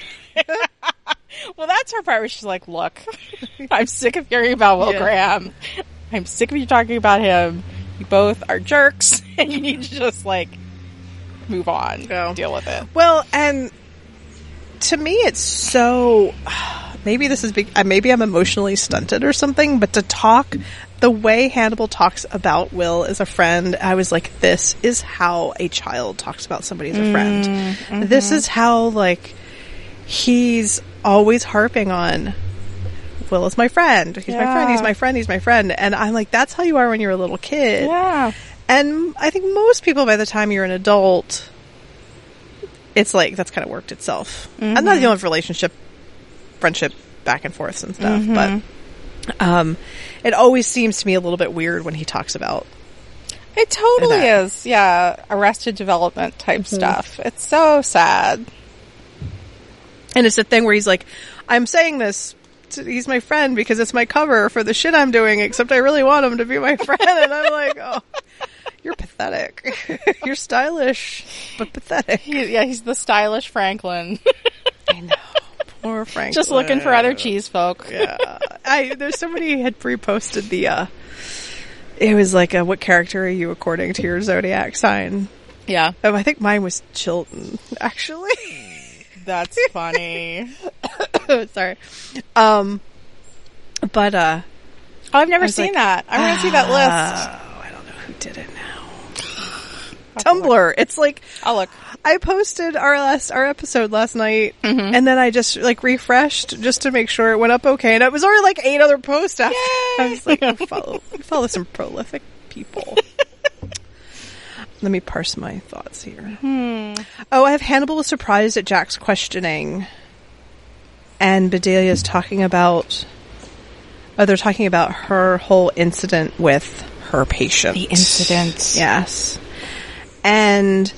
Well, that's her part where she's like, look, I'm sick of hearing about Will yeah. Graham. I'm sick of you talking about him. You both are jerks, and you need to just, like, move on. Yeah. Deal with it. Well, and to me, it's so, maybe this is big, maybe I'm emotionally stunted or something, but to talk, the way Hannibal talks about Will as a friend, I was like, this is how a child talks about somebody as a friend. Mm-hmm. This is how, like, he's always harping on, Will is my friend. He's yeah. my friend. He's my friend. He's my friend. And I'm like, that's how you are when you're a little kid. Yeah. And I think most people, by the time you're an adult, it's like, that's kind of worked itself. Mm-hmm. I'm not dealing with relationship, friendship, back and forth and stuff, mm-hmm. but um, it always seems to me a little bit weird when he talks about it. Totally that. is. Yeah. Arrested Development type mm-hmm. stuff. It's so sad. And it's the thing where he's like, I'm saying this, to, he's my friend because it's my cover for the shit I'm doing, except I really want him to be my friend. And I'm like, oh, you're pathetic. You're stylish, but pathetic. He, yeah, he's the stylish Franklin. I know. Poor Franklin. Just looking for other cheese folk. Yeah. I, there's somebody had pre-posted the, uh, it was like, a, what character are you according to your zodiac sign? Yeah. Oh, I think mine was Chilton, actually. That's funny. Sorry. Um, but, uh, oh, I've never seen like, that. I'm going to see that list. Oh, I don't know who did it now. Tumblr. It's like, I'll look. I posted our last, our episode last night, mm-hmm. and then I just, like, refreshed just to make sure it went up okay, and it was already like eight other posts after. Yay! I was like, oh, follow, follow some prolific people. Let me parse my thoughts here. Hmm. Oh, I have Hannibal was surprised at Jack's questioning, and Bedelia is talking about, oh, they're talking about her whole incident with her patient. The incident. Yes. And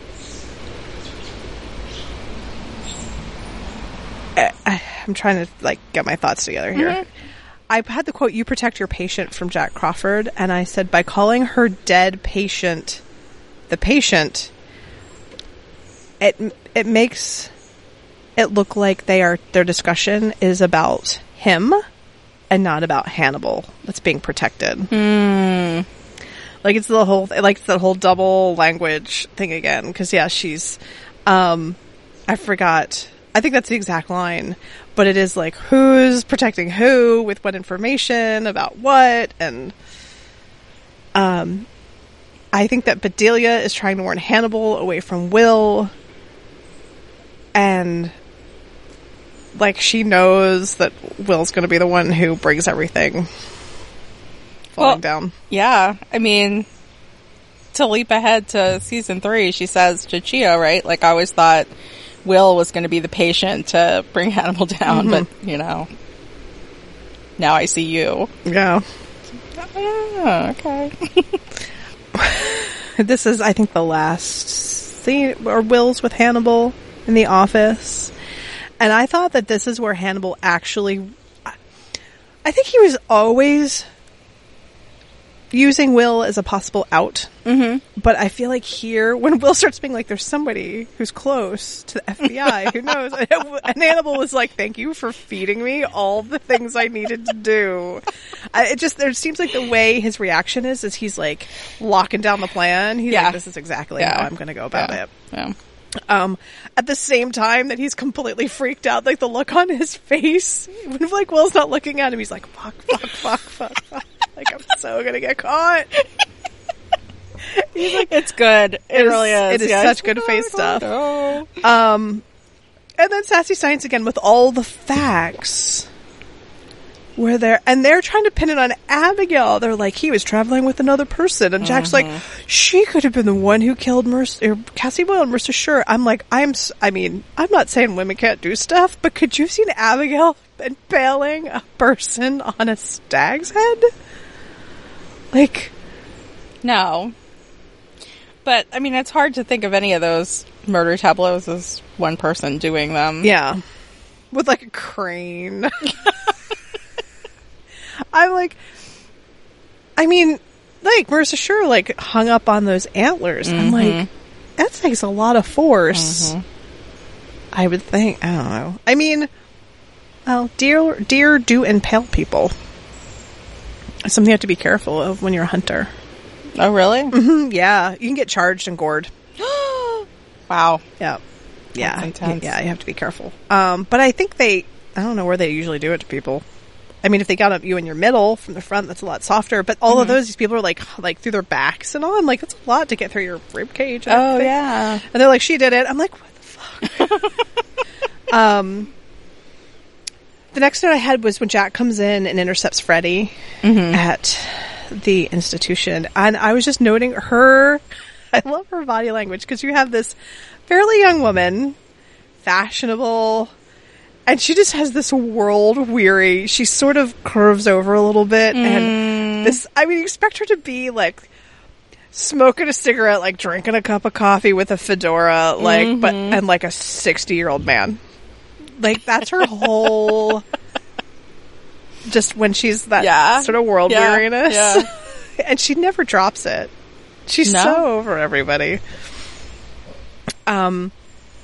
I, I, I'm trying to, like, get my thoughts together here. Mm-hmm. I had the quote, "You protect your patient," from Jack Crawford, and I said, by calling her dead patient the patient, it it makes it look like they are their discussion is about him and not about Hannibal that's being protected. Hmm. Like it's the whole, like the whole double language thing again. Because yeah, she's, um, I forgot. I think that's the exact line, but it is like who's protecting who with what information about what, and um, I think that Bedelia is trying to warn Hannibal away from Will, and like she knows that Will's going to be the one who brings everything falling Well, down. Yeah, I mean, to leap ahead to season three, she says to Chio, right? Like, I always thought Will was going to be the patient to bring Hannibal down, Mm-hmm. but, you know, now I see you. Yeah. Oh, okay. This is, I think, the last scene, or Will's with Hannibal in the office. And I thought that this is where Hannibal actually... I think he was always using Will as a possible out. Mm-hmm. But I feel like here, when Will starts being like, there's somebody who's close to the F B I, who knows? And Hannibal was like, thank you for feeding me all the things I needed to do. I, it just, there seems like the way his reaction is, is he's like locking down the plan. He's Yeah. like, this is exactly Yeah. how I'm going to go about Yeah. it. Yeah. Um, at the same time that he's completely freaked out, like the look on his face when like Will's not looking at him, he's like, fuck, fuck, fuck, fuck, fuck. Like, I'm so gonna get caught. He's like, It's good. It, It is- really is. it is Yeah. such good face stuff. No. um, and then Sassy Science again with all the facts. Where they're, and they're trying to pin it on Abigail. They're like, he was traveling with another person. And Jack's like, she could have been the one who killed Mercer, or Cassie Boyle and Mercer Sure. I'm like, I'm, s- I mean, I'm not saying women can't do stuff, but could you have seen Abigail impaling a person on a stag's head? Like, No. But, I mean, it's hard to think of any of those murder tableaus as one person doing them. yeah. With like a crane. I'm like, I mean, like, Mercer Sure, like, hung up on those antlers. I'm like, that takes a lot of force. I would think. I don't know. I mean, well, deer, deer do impale people. It's something you have to be careful of when you're a hunter. Oh, really? Mm, yeah, you can get charged and gored. Wow. Yeah. Yeah. That's intense. Yeah, you have to be careful. Um, but I think they, I don't know where they usually do it to people. I mean, if they got up you in your middle from the front, that's a lot softer. But all of those, these people are like, like through their backs and all. I'm like, that's a lot to get through your rib cage. and Oh, everything. yeah. And they're like, she did it. I'm like, what the fuck? um, the next note I had was when Jack comes in and intercepts Freddie at the institution. And I was just noting her, I love her body language because you have this fairly young woman, fashionable, and she just has this world weary, she sort of curves over a little bit, and this, I mean, you expect her to be like smoking a cigarette, like drinking a cup of coffee with a fedora, like, but, and like a sixty year old man. Like, that's her whole, just when she's that Yeah. sort of world Yeah. weariness. Yeah. And she never drops it. She's No. so over everybody. Um,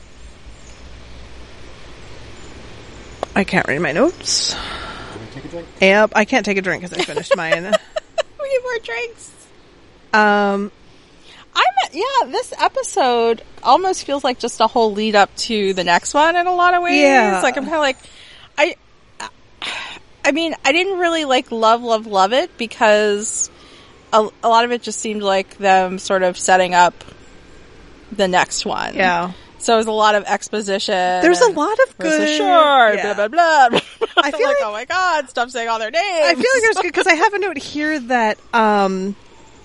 I can't read my notes. Take a drink. Yep, I can't take a drink because I finished mine. We need more drinks. Um, I'm yeah. This episode almost feels like just a whole lead up to the next one in a lot of ways. Yeah. Like I'm kind of like, I, I mean, I didn't really like love, love, love it because a, a lot of it just seemed like them sort of setting up the next one. yeah. So it was a lot of exposition. There's a and lot of Marissa good. Shore, yeah. blah blah blah. I feel like, like- oh my god, stop saying all their names. I feel like there's good because I have a note here that um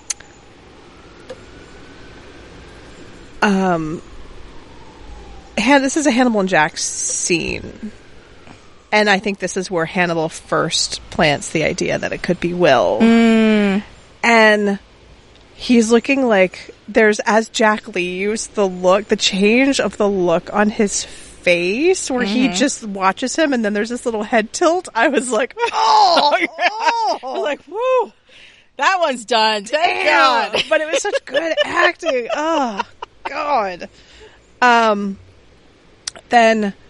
um Han- this is a Hannibal and Jack scene, and I think this is where Hannibal first plants the idea that it could be Will, and he's looking like there's as Jack leaves the look, the change of the look on his face where he just watches him and then there's this little head tilt. I was like, oh, I was like, woo, that one's done. Thank damn. God. But it was such good acting. Oh God. Um, then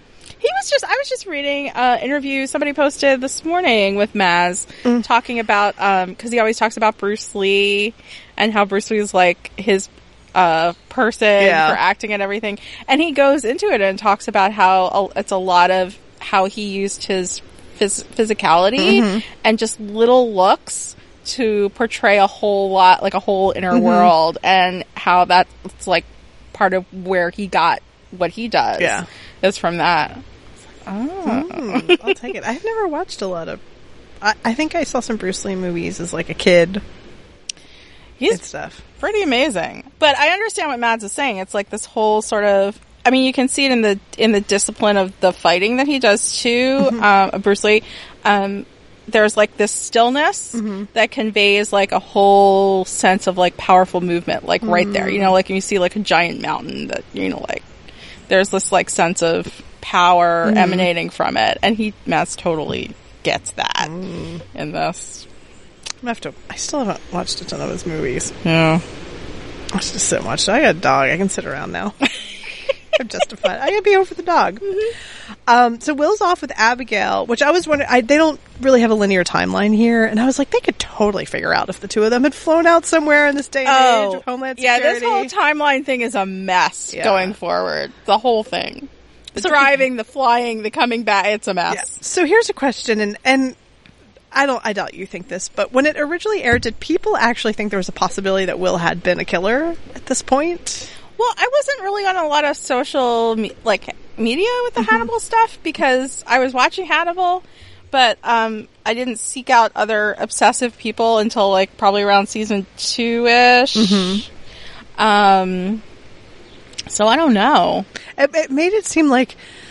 He was just, I was just reading an interview somebody posted this morning with Maz Mm. talking about, um, cause he always talks about Bruce Lee and how Bruce Lee is like his, uh, person Yeah. for acting and everything. And he goes into it and talks about how it's a lot of how he used his phys- physicality Mm-hmm. and just little looks to portray a whole lot, like a whole inner Mm-hmm. world, and how that's like part of where he got what he does. Yeah. Is from that. Oh. Mm, I'll take it. I've never watched a lot of. I, I think I saw some Bruce Lee movies as like a kid He's and stuff. pretty amazing. But I understand what Mads is saying. It's like this whole sort of, I mean, you can see it in the in the discipline of the fighting that he does too, Mm-hmm. um, of Bruce Lee. Um, there's like this stillness Mm-hmm. that conveys like a whole sense of like powerful movement, like right there. You know, like you see like a giant mountain that, you know, like there's this like sense of power Mm-hmm. emanating from it. And he, Mads totally gets that Mm. in this. I'm gonna have to. I still haven't watched a ton of his movies. Yeah. I should just sit and watch it. I got a dog. I can sit around now. I'm justified. I gotta be over the dog. Um, so Will's off with Abigail, which I was wondering. I, they don't really have a linear timeline here, and I was like, they could totally figure out if the two of them had flown out somewhere in this day and age of Homeland Oh, yeah, Security. this whole timeline thing is a mess Yeah. going forward. The whole thing. The So- driving, the flying, the coming back, it's a mess. Yeah. So here's a question, and and I don't. I doubt you think this, but when it originally aired, did people actually think there was a possibility that Will had been a killer at this point? Well, I wasn't really on a lot of social, me- like, media with the Hannibal stuff because I was watching Hannibal, but um, I didn't seek out other obsessive people until, like, probably around season two-ish. Um, so I don't know. It, it made it seem like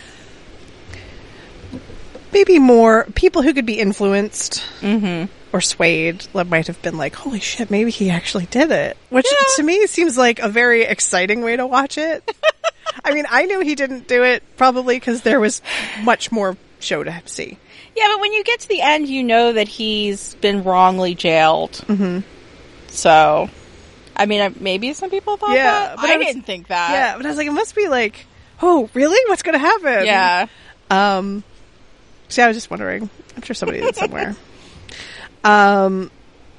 maybe more people who could be influenced or swayed like, might have been like, holy shit, maybe he actually did it. Which Yeah. to me seems like a very exciting way to watch it. I mean, I knew he didn't do it probably because there was much more show to see. Yeah, but when you get to the end, you know that he's been wrongly jailed. Mm-hmm. So, I mean, uh, maybe some people thought Yeah, that. but I, I was- didn't think that. Yeah, but I was like, it must be like, oh, really? What's going to happen? Yeah. Um, see, I was just wondering. I'm sure somebody did somewhere. Um,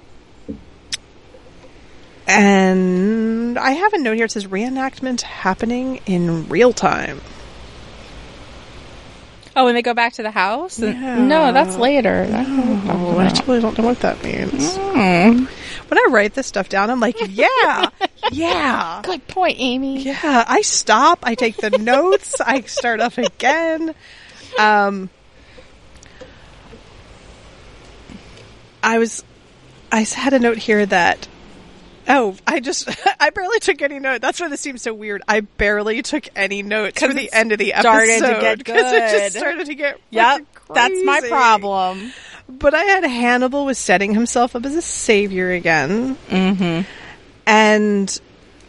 and I have a note here. It says reenactment happening in real time. Oh, when they go back to the house? Yeah. No, that's later. That's what we're talking Oh, I about. totally don't know what that means. Mm. When I write this stuff down, I'm like, yeah, yeah. Good point, Amy. Yeah, I stop. I take the notes. I start up again. Um, I was, I had a note here that, oh, I just, I barely took any note. That's why this seems so weird. I barely took any notes for the it's end of the started episode. to get Because it just good. started to get Yep, freaking that's my crazy. problem. But I had Hannibal was setting himself up as a savior again. Mm-hmm. And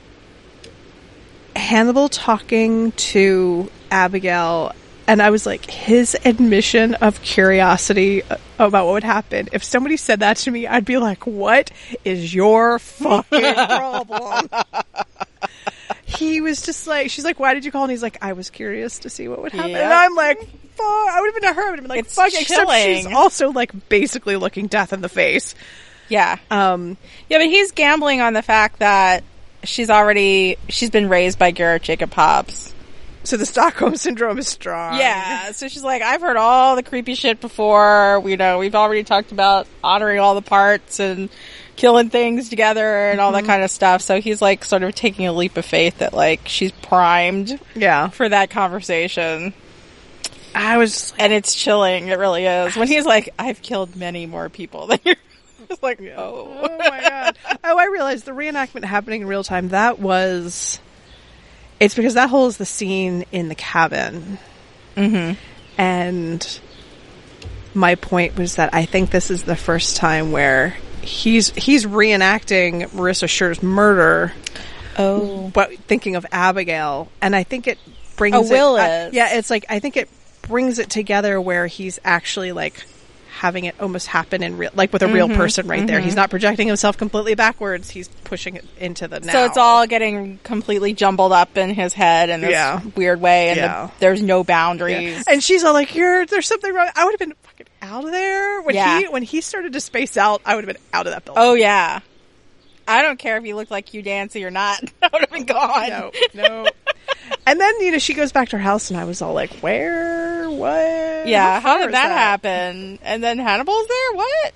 Hannibal talking to Abigail, and I was like, his admission of curiosity about what would happen. If somebody said that to me, I'd be like, what is your fucking problem? He was just like, she's like, why did you call? And he's like, I was curious to see what would happen. Yep. And I'm like, fuck. I would have been to her. I would have been like, It's fuck. Except she's chilling. also like basically looking death in the face. Yeah. Um, Yeah, but he's gambling on the fact that she's already, she's been raised by Garrett Jacob Hobbs. so the Stockholm Syndrome is strong. Yeah, so she's like, I've heard all the creepy shit before. We know we've already talked about honoring all the parts and killing things together and all that kind of stuff. So he's like sort of taking a leap of faith that like she's primed Yeah. for that conversation. I was just like, And it's chilling. It really is. When he's like, I've killed many more people than you. It's like, oh. oh my god. Oh, I realized the reenactment happening in real time, that was, it's because that whole is the scene in the cabin. Mm-hmm. And my point was that I think this is the first time where he's he's reenacting Marissa Scher's murder, Oh. but thinking of Abigail, and I think it brings Oh, it, Will I- is. yeah, it's like I think it brings it together where he's actually like having it almost happen in real, like with a Mm-hmm. real person right there. He's not projecting himself completely backwards. He's pushing it into the now. So it's all getting completely jumbled up in his head in this Yeah. weird way, and Yeah. the, there's no boundaries. Yeah. And she's all like, "Here, there's something wrong." I would have been fucking out of there when Yeah. he when he started to space out. I would have been out of that building. Oh yeah, I don't care if he looked like you, Dancy, or not. I would have been gone. No, no. And then, you know, she goes back to her house, and I was all like, "Where? What? Yeah, how far did is that, happen? And then Hannibal's there. What?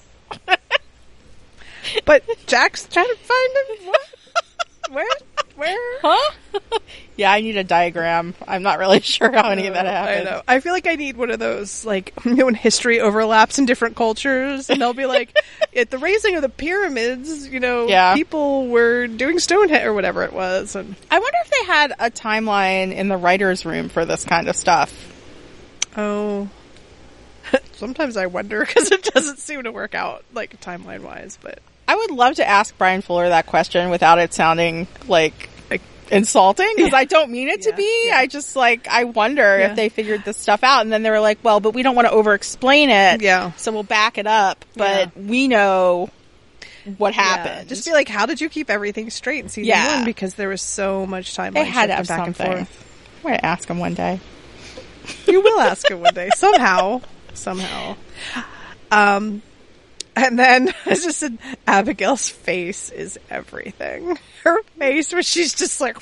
But Jack's trying to find him. What? Where? Where? Huh? Yeah, I need a diagram. I'm not really sure how any of that happened. I know. I feel like I need one of those, like, you know, when history overlaps in different cultures, and they'll be like, at the raising of the pyramids, you know, Yeah. people were doing Stonehenge or whatever it was. And I wonder if they had a timeline in the writer's room for this kind of stuff. oh, sometimes I wonder because it doesn't seem to work out like timeline wise. But I would love to ask Brian Fuller that question without it sounding like like, insulting, because Yeah. I don't mean it to Yeah, be. yeah. I just like, I wonder Yeah. if they figured this stuff out, and then they were like, well, but we don't want to over explain it. Yeah. So we'll back it up, but we know what happened. yeah, just be like, how did you keep everything straight in season Yeah. one? Because there was so much timeline they had to shifting have back something. and forth. I'm going to ask him one day. You will ask him one day somehow, somehow. Um. And then I just said, Abigail's face is everything. Her face, where she's just like,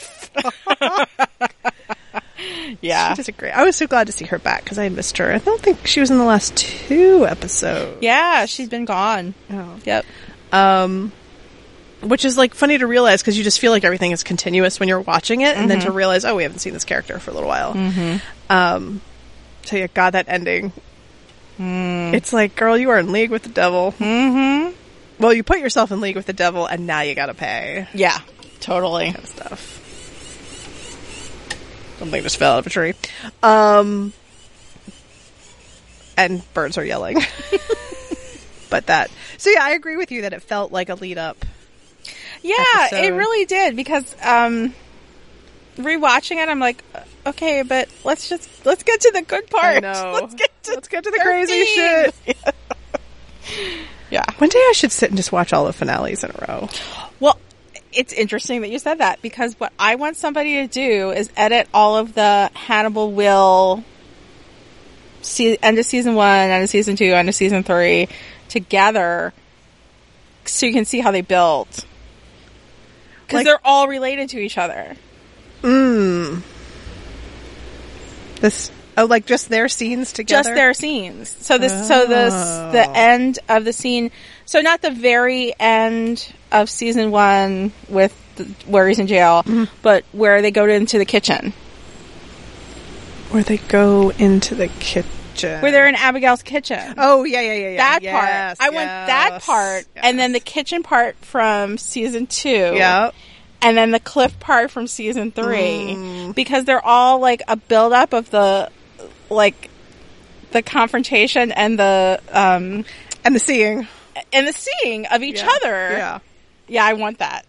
Yeah. she does it great. I was so glad to see her back because I had missed her. I don't think she was in the last two episodes. Yeah, she's been gone. Oh. Yep. Um, which is like funny to realize because you just feel like everything is continuous when you're watching it, and then to realize, oh, we haven't seen this character for a little while. Mm-hmm. Um, so yeah, God, that ending. Mm. It's like, girl, you are in league with the devil. Mm-hmm. Well, you put yourself in league with the devil, and now you gotta pay. Yeah, totally. Kind of stuff. Something just fell out of a tree. Um, and birds are yelling. But that. So yeah, I agree with you that it felt like a lead up. Yeah, episode. it really did, because um, rewatching it, I'm like, okay, but let's just let's get to the good part. I know. Let's get to Let's get to the crazy thirteen. shit. Yeah. One day I should sit and just watch all the finales in a row. Well, it's interesting that you said that, because what I want somebody to do is edit all of the Hannibal Will see, end of season one, end of season two, end of season three together, so you can see how they built. Because Like- they're all related to each other. Mmm. This, oh, like just their scenes together? Just their scenes. So this, so this, Oh. the end of the scene. So not the very end of season one with the, where he's in jail, Mm-hmm. but where they go into the kitchen, Where they go into the kitchen. where they're in Abigail's kitchen. Oh, yeah, yeah, yeah, yeah. that Yes, part. I want that yes, part, and then the yes. kitchen part from season two. Yeah. And then the cliff part from season three, Mm. because they're all like a build up of the, like, the confrontation and the, um, And the seeing. and the seeing of each Yeah. other. Yeah. Yeah, I want that.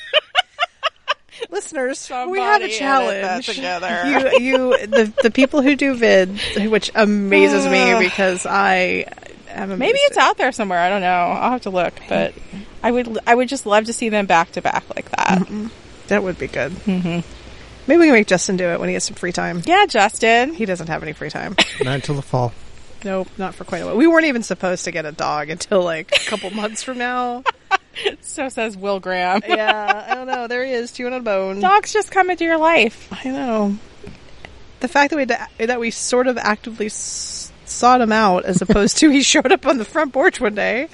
Listeners, we have a Somebody edit that challenge. together. You, you, the the people who do vids, which amazes me because I am amazed. Maybe it's out there somewhere. I don't know. I'll have to look, but I would, I would just love to see them back to back like that. That would be good. Mm-hmm. Maybe we can make Justin do it when he has some free time. Yeah, Justin. He doesn't have any free time. Not until the fall. Nope, not for quite a while. We weren't even supposed to get a dog until like a couple months from now. So says Will Graham. Yeah, I don't know. There he is, chewing on a bone. Dogs just come into your life. I know. The fact that we da- that we sort of actively s- sought him out, as opposed to he showed up on the front porch one day.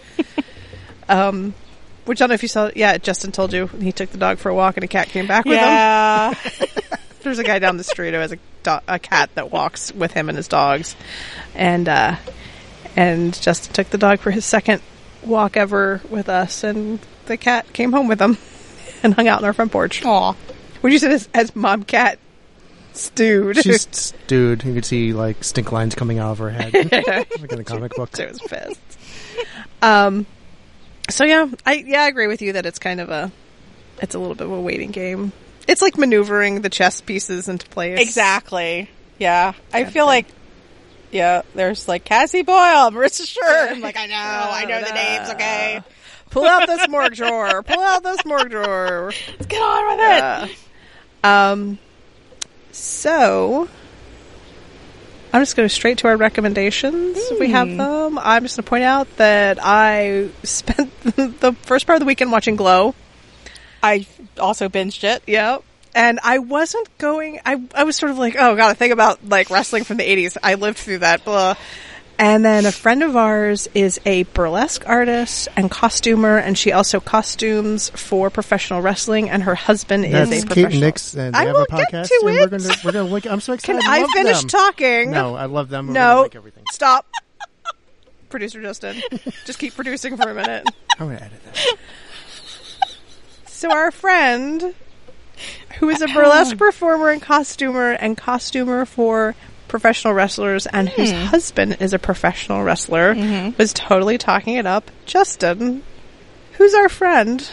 Um, which I don't know if you saw. Yeah, Justin told you he took the dog for a walk and a cat came back with him. Yeah. There's a guy down the street who has a, do- a cat that walks with him and his dogs, and uh, and Justin took the dog for his second walk ever with us, and the cat came home with him and hung out on our front porch. Aw. Would you say this as mom cat stewed? She's stewed. You could see like stink lines coming out of her head, like in a comic book. She was pissed. Um. So yeah, I yeah I agree with you that it's kind of a, it's a little bit of a waiting game. It's like maneuvering the chess pieces into place. Exactly. Yeah. I Kind feel of like Yeah, there's like Cassie Boyle, Marissa Short. I'm like, I know, I know the names. Okay, Pull out the smorg drawer. Pull out the smorg drawer. let's get on with it. Yeah. Um. So, I'm just going to go straight to our recommendations. If we have them. I'm just going to point out that I spent the first part of the weekend watching Glow. I also binged it. Yep. And I wasn't going, I I was sort of like, oh, gotta think about, like, wrestling from the eighties. I lived through that, blah. And then a friend of ours is a burlesque artist and costumer, and she also costumes for professional wrestling, and her husband That's is a Kate professional. Nix, and they I have will a podcast. get to and it. We're gonna, we're gonna look, I'm so excited. Can I I love finish them. talking? No, I love them. We're No. gonna like everything. Stop. Producer Justin. Just keep producing for a minute. I'm gonna edit that. So our friend, who is a burlesque performer and costumer, and costumer for professional wrestlers, and whose husband is a professional wrestler, was totally talking it up. Justin, who's our friend?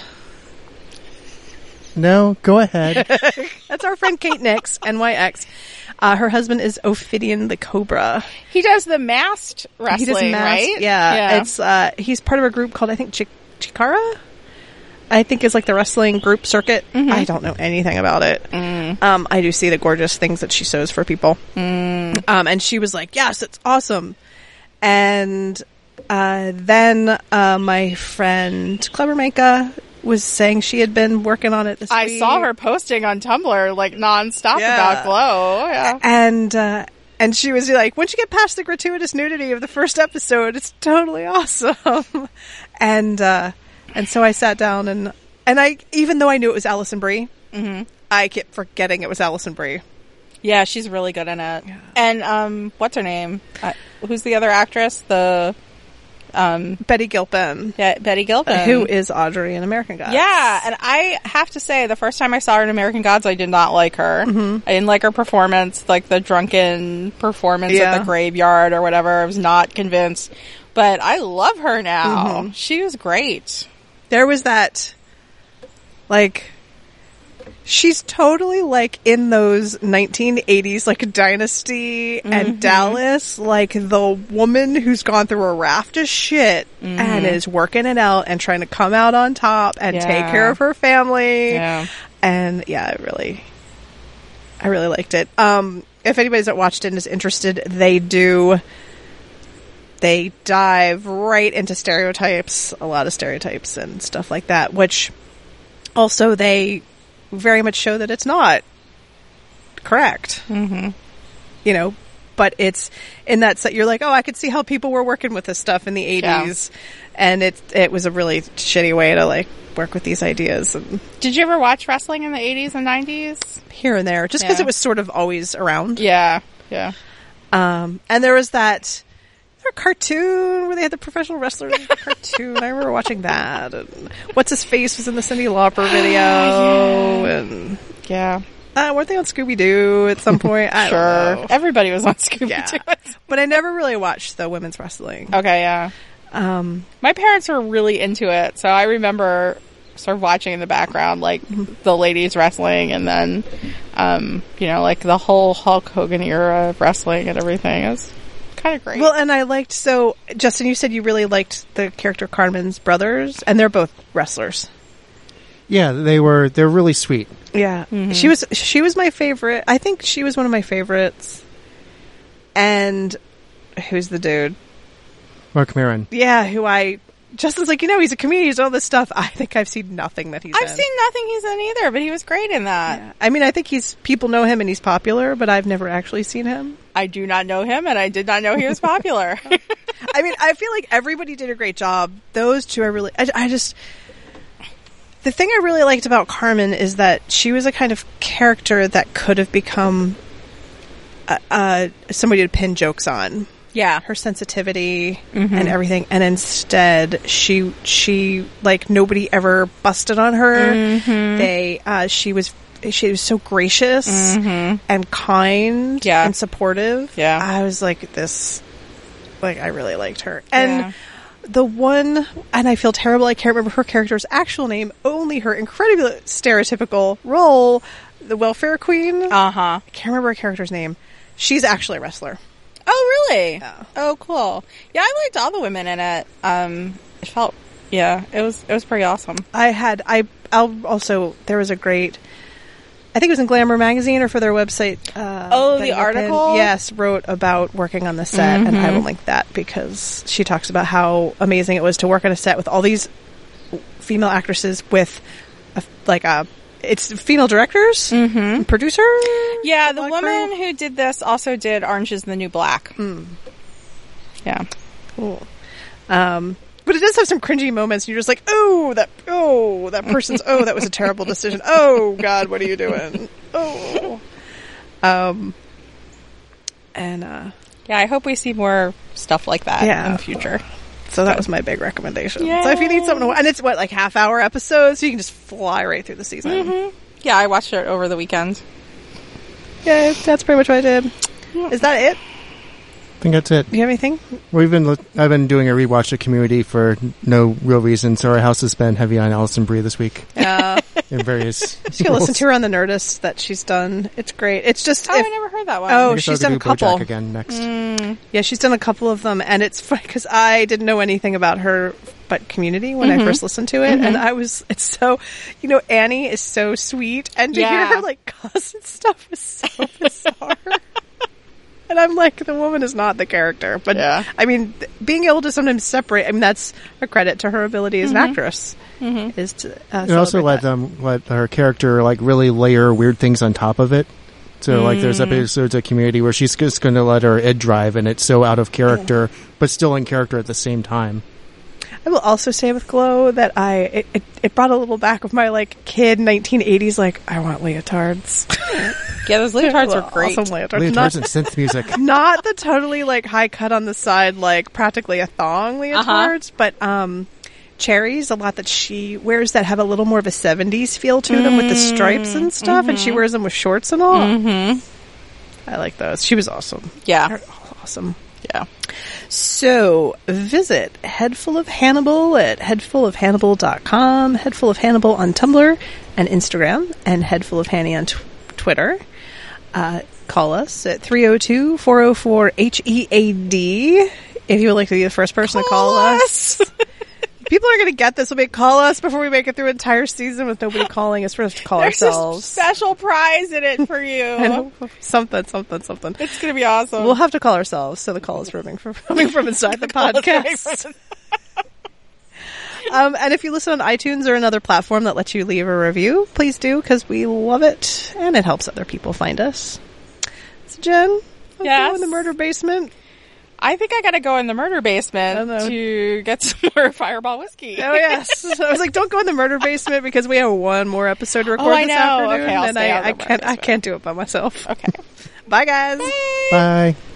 No, go ahead. That's our friend Kate Nix, N Y X. Uh, her husband is Ophidian the Cobra. He does the masked wrestling, He does mask- right? Yeah, yeah. it's uh, he's part of a group called, I think, Chik- Chikara. I think is like the wrestling group circuit. Mm-hmm. I don't know anything about it. Mm. Um, I do see the gorgeous things that she sews for people. Mm. Um, and she was like, yes, it's awesome. And uh, then uh, my friend Clever Meka was saying she had been working on it this I week. saw her posting on Tumblr like nonstop Yeah. about Glow. Yeah. And uh, and she was like, once you get past the gratuitous nudity of the first episode, it's totally awesome. and uh, and so I sat down and and I, even though I knew it was Alison Brie, Mm-hmm. I kept forgetting it was Alison Brie. Yeah, she's really good in it. And um, what's her name? Uh, who's the other actress? The um, Betty Gilpin, yeah, Betty Gilpin, who is Audrey in American Gods. Yeah, and I have to say, the first time I saw her in American Gods, I did not like her. Mm-hmm. I didn't like her performance, like the drunken performance Yeah. at the graveyard or whatever. I was not convinced. But I love her now. Mm-hmm. She was great. There was that, like, she's totally like in those nineteen eighties, like Dynasty and Dallas, like the woman who's gone through a raft of shit and is working it out and trying to come out on top and Yeah. take care of her family. Yeah. And yeah, I really, I really liked it. Um, if anybody's that watched it and is interested, they do, they dive right into stereotypes, a lot of stereotypes and stuff like that, which also they very much show that it's not correct. Mm-hmm. You know, but it's in that set, you're like, oh, I could see how people were working with this stuff in the eighties. And it, it was a really shitty way to like work with these ideas and Did you ever watch wrestling in the eighties and nineties? here and there, just because Yeah. it was sort of always around. Yeah. Yeah. Um, and there was that there a cartoon where they had the professional wrestlers in the cartoon. I remember watching that. And What's His Face was in the Cyndi Lauper video. And Yeah. uh, weren't they on Scooby Doo at some point? I Sure. don't know. Everybody was on Scooby Yeah. Doo. But I never really watched the women's wrestling. Okay, yeah. Um, My parents were really into it, so I remember sort of watching in the background, like, the ladies wrestling, and then, um, you know, like, the whole Hulk Hogan era of wrestling and everything. It was kind of great. well, and I liked, so, Justin, you said you really liked the character Carmen's brothers, and they're both wrestlers. Yeah, they were. They're really sweet. Yeah. She was, she was my favorite. I think she was one of my favorites. And who's the dude? Mark Maron. Yeah, who I, Justin's like, you know, he's a comedian, he's all this stuff. I think I've seen nothing that he's I've in. seen nothing he's in either, but he was great in that. Yeah. I mean, I think he's, people know him and he's popular, but I've never actually seen him. I do not know him, and I did not know he was popular. I mean, I feel like everybody did a great job. Those two, I really, I, I just, the thing I really liked about Carmen is that she was a kind of character that could have become uh, uh, somebody to pin jokes on. Yeah. Her sensitivity and everything, and instead she she like nobody ever busted on her. They uh, she was she was so gracious and kind Yeah. and supportive. Yeah. I was like this, like I really liked her. And Yeah. the one, and I feel terrible. I can't remember her character's actual name. Only her incredibly stereotypical role, the welfare queen. Uh-huh. I can't remember her character's name. She's actually a wrestler. Oh, really? Yeah. Oh, cool. Yeah, I liked all the women in it. Um, it felt, yeah, it was it was pretty awesome. I had I I'll also there was a great. I think it was in Glamour magazine or for their website. Uh, Oh, Betty the Whitman, article? yes, wrote about working on the set, and I will link that because she talks about how amazing it was to work on a set with all these female actresses with, a, like a, it's female directors, mm-hmm. producer. Yeah, the Black woman Pearl? who did this also did Orange is the New Black. Mm. Yeah. Cool. Um, but it does have some cringy moments. And you're just like, oh, that, oh, that person's, oh, that was a terrible decision. Oh God, what are you doing? Oh. Um. And uh, Yeah, I hope we see more stuff like that Yeah. in the future. so that was my big recommendation. Yay. So if you need something to, and it's what, like half hour episodes, so you can just fly right through the season. Mm-hmm. Yeah, I watched it over the weekend. Yeah, that's pretty much what I did. Yeah. Is that it? I think that's it. Do you have anything? We've been. I've been doing a rewatch of Community for no real reason, so our house has been heavy on Alison Brie this week Yeah. in various. You can listen to her on the Nerdist that she's done. It's great. It's just Oh, if, I never heard that one. Oh, I guess she's I'll done a do BoJack couple. again next. Mm. Yeah, she's done a couple of them, and it's funny because I didn't know anything about her, but Community when Mm-hmm. I first listened to it, and I was. It's so, you know, Annie is so sweet, and to Yeah. hear her like cuss and stuff was so bizarre. And I'm like, the woman is not the character, but Yeah. I mean, th- being able to sometimes separate. I mean, that's a credit to her ability as an actress. Mm-hmm. Is to uh, It also celebrate let that. them let her character like really layer weird things on top of it. So like there's Mm. episodes of Community where she's just going to let her id drive, and it's so out of character, but still in character at the same time. I will also say with Glow that I it, it, it brought a little back of my like kid nineteen eighties like I want leotards. Yeah, those leotards are great. Awesome leotards. Leotards Not, and synth music. not the totally like high cut on the side like practically a thong leotards, but um Cherries, a lot that she wears that have a little more of a seventies feel to them with the stripes and stuff, and she wears them with shorts and all. Mm-hmm. I like those. She was awesome. Yeah. They're all awesome. Yeah. So visit Headful of Hannibal at headful of hannibal dot com, Headful of Hannibal on Tumblr and Instagram, and Headful of Hanny on tw- Twitter. Uh, call us at three oh two, four oh four, H E A D if you would like to be the first person to call us. People are going to get this. We'll make call us before we make it through an entire season with nobody calling us for us to call There's ourselves. a special prize in it for you. I know. Something, something, something. It's going to be awesome. We'll have to call ourselves, so the call is coming from, coming from inside the podcast. Um, and if you listen on iTunes or another platform that lets you leave a review, please do, because we love it, and it helps other people find us. So, Jen, let's Yes? go in the murder basement. I think I got to go in the murder I basement know. to get some more Fireball whiskey. Oh, yes. I was like, don't go in the murder basement, because we have one more episode to record Oh, I this know. afternoon, Okay, I'll and stay I, out of I the murder can't, I basement. can't do it by myself. Okay. Bye, guys. Bye. Bye.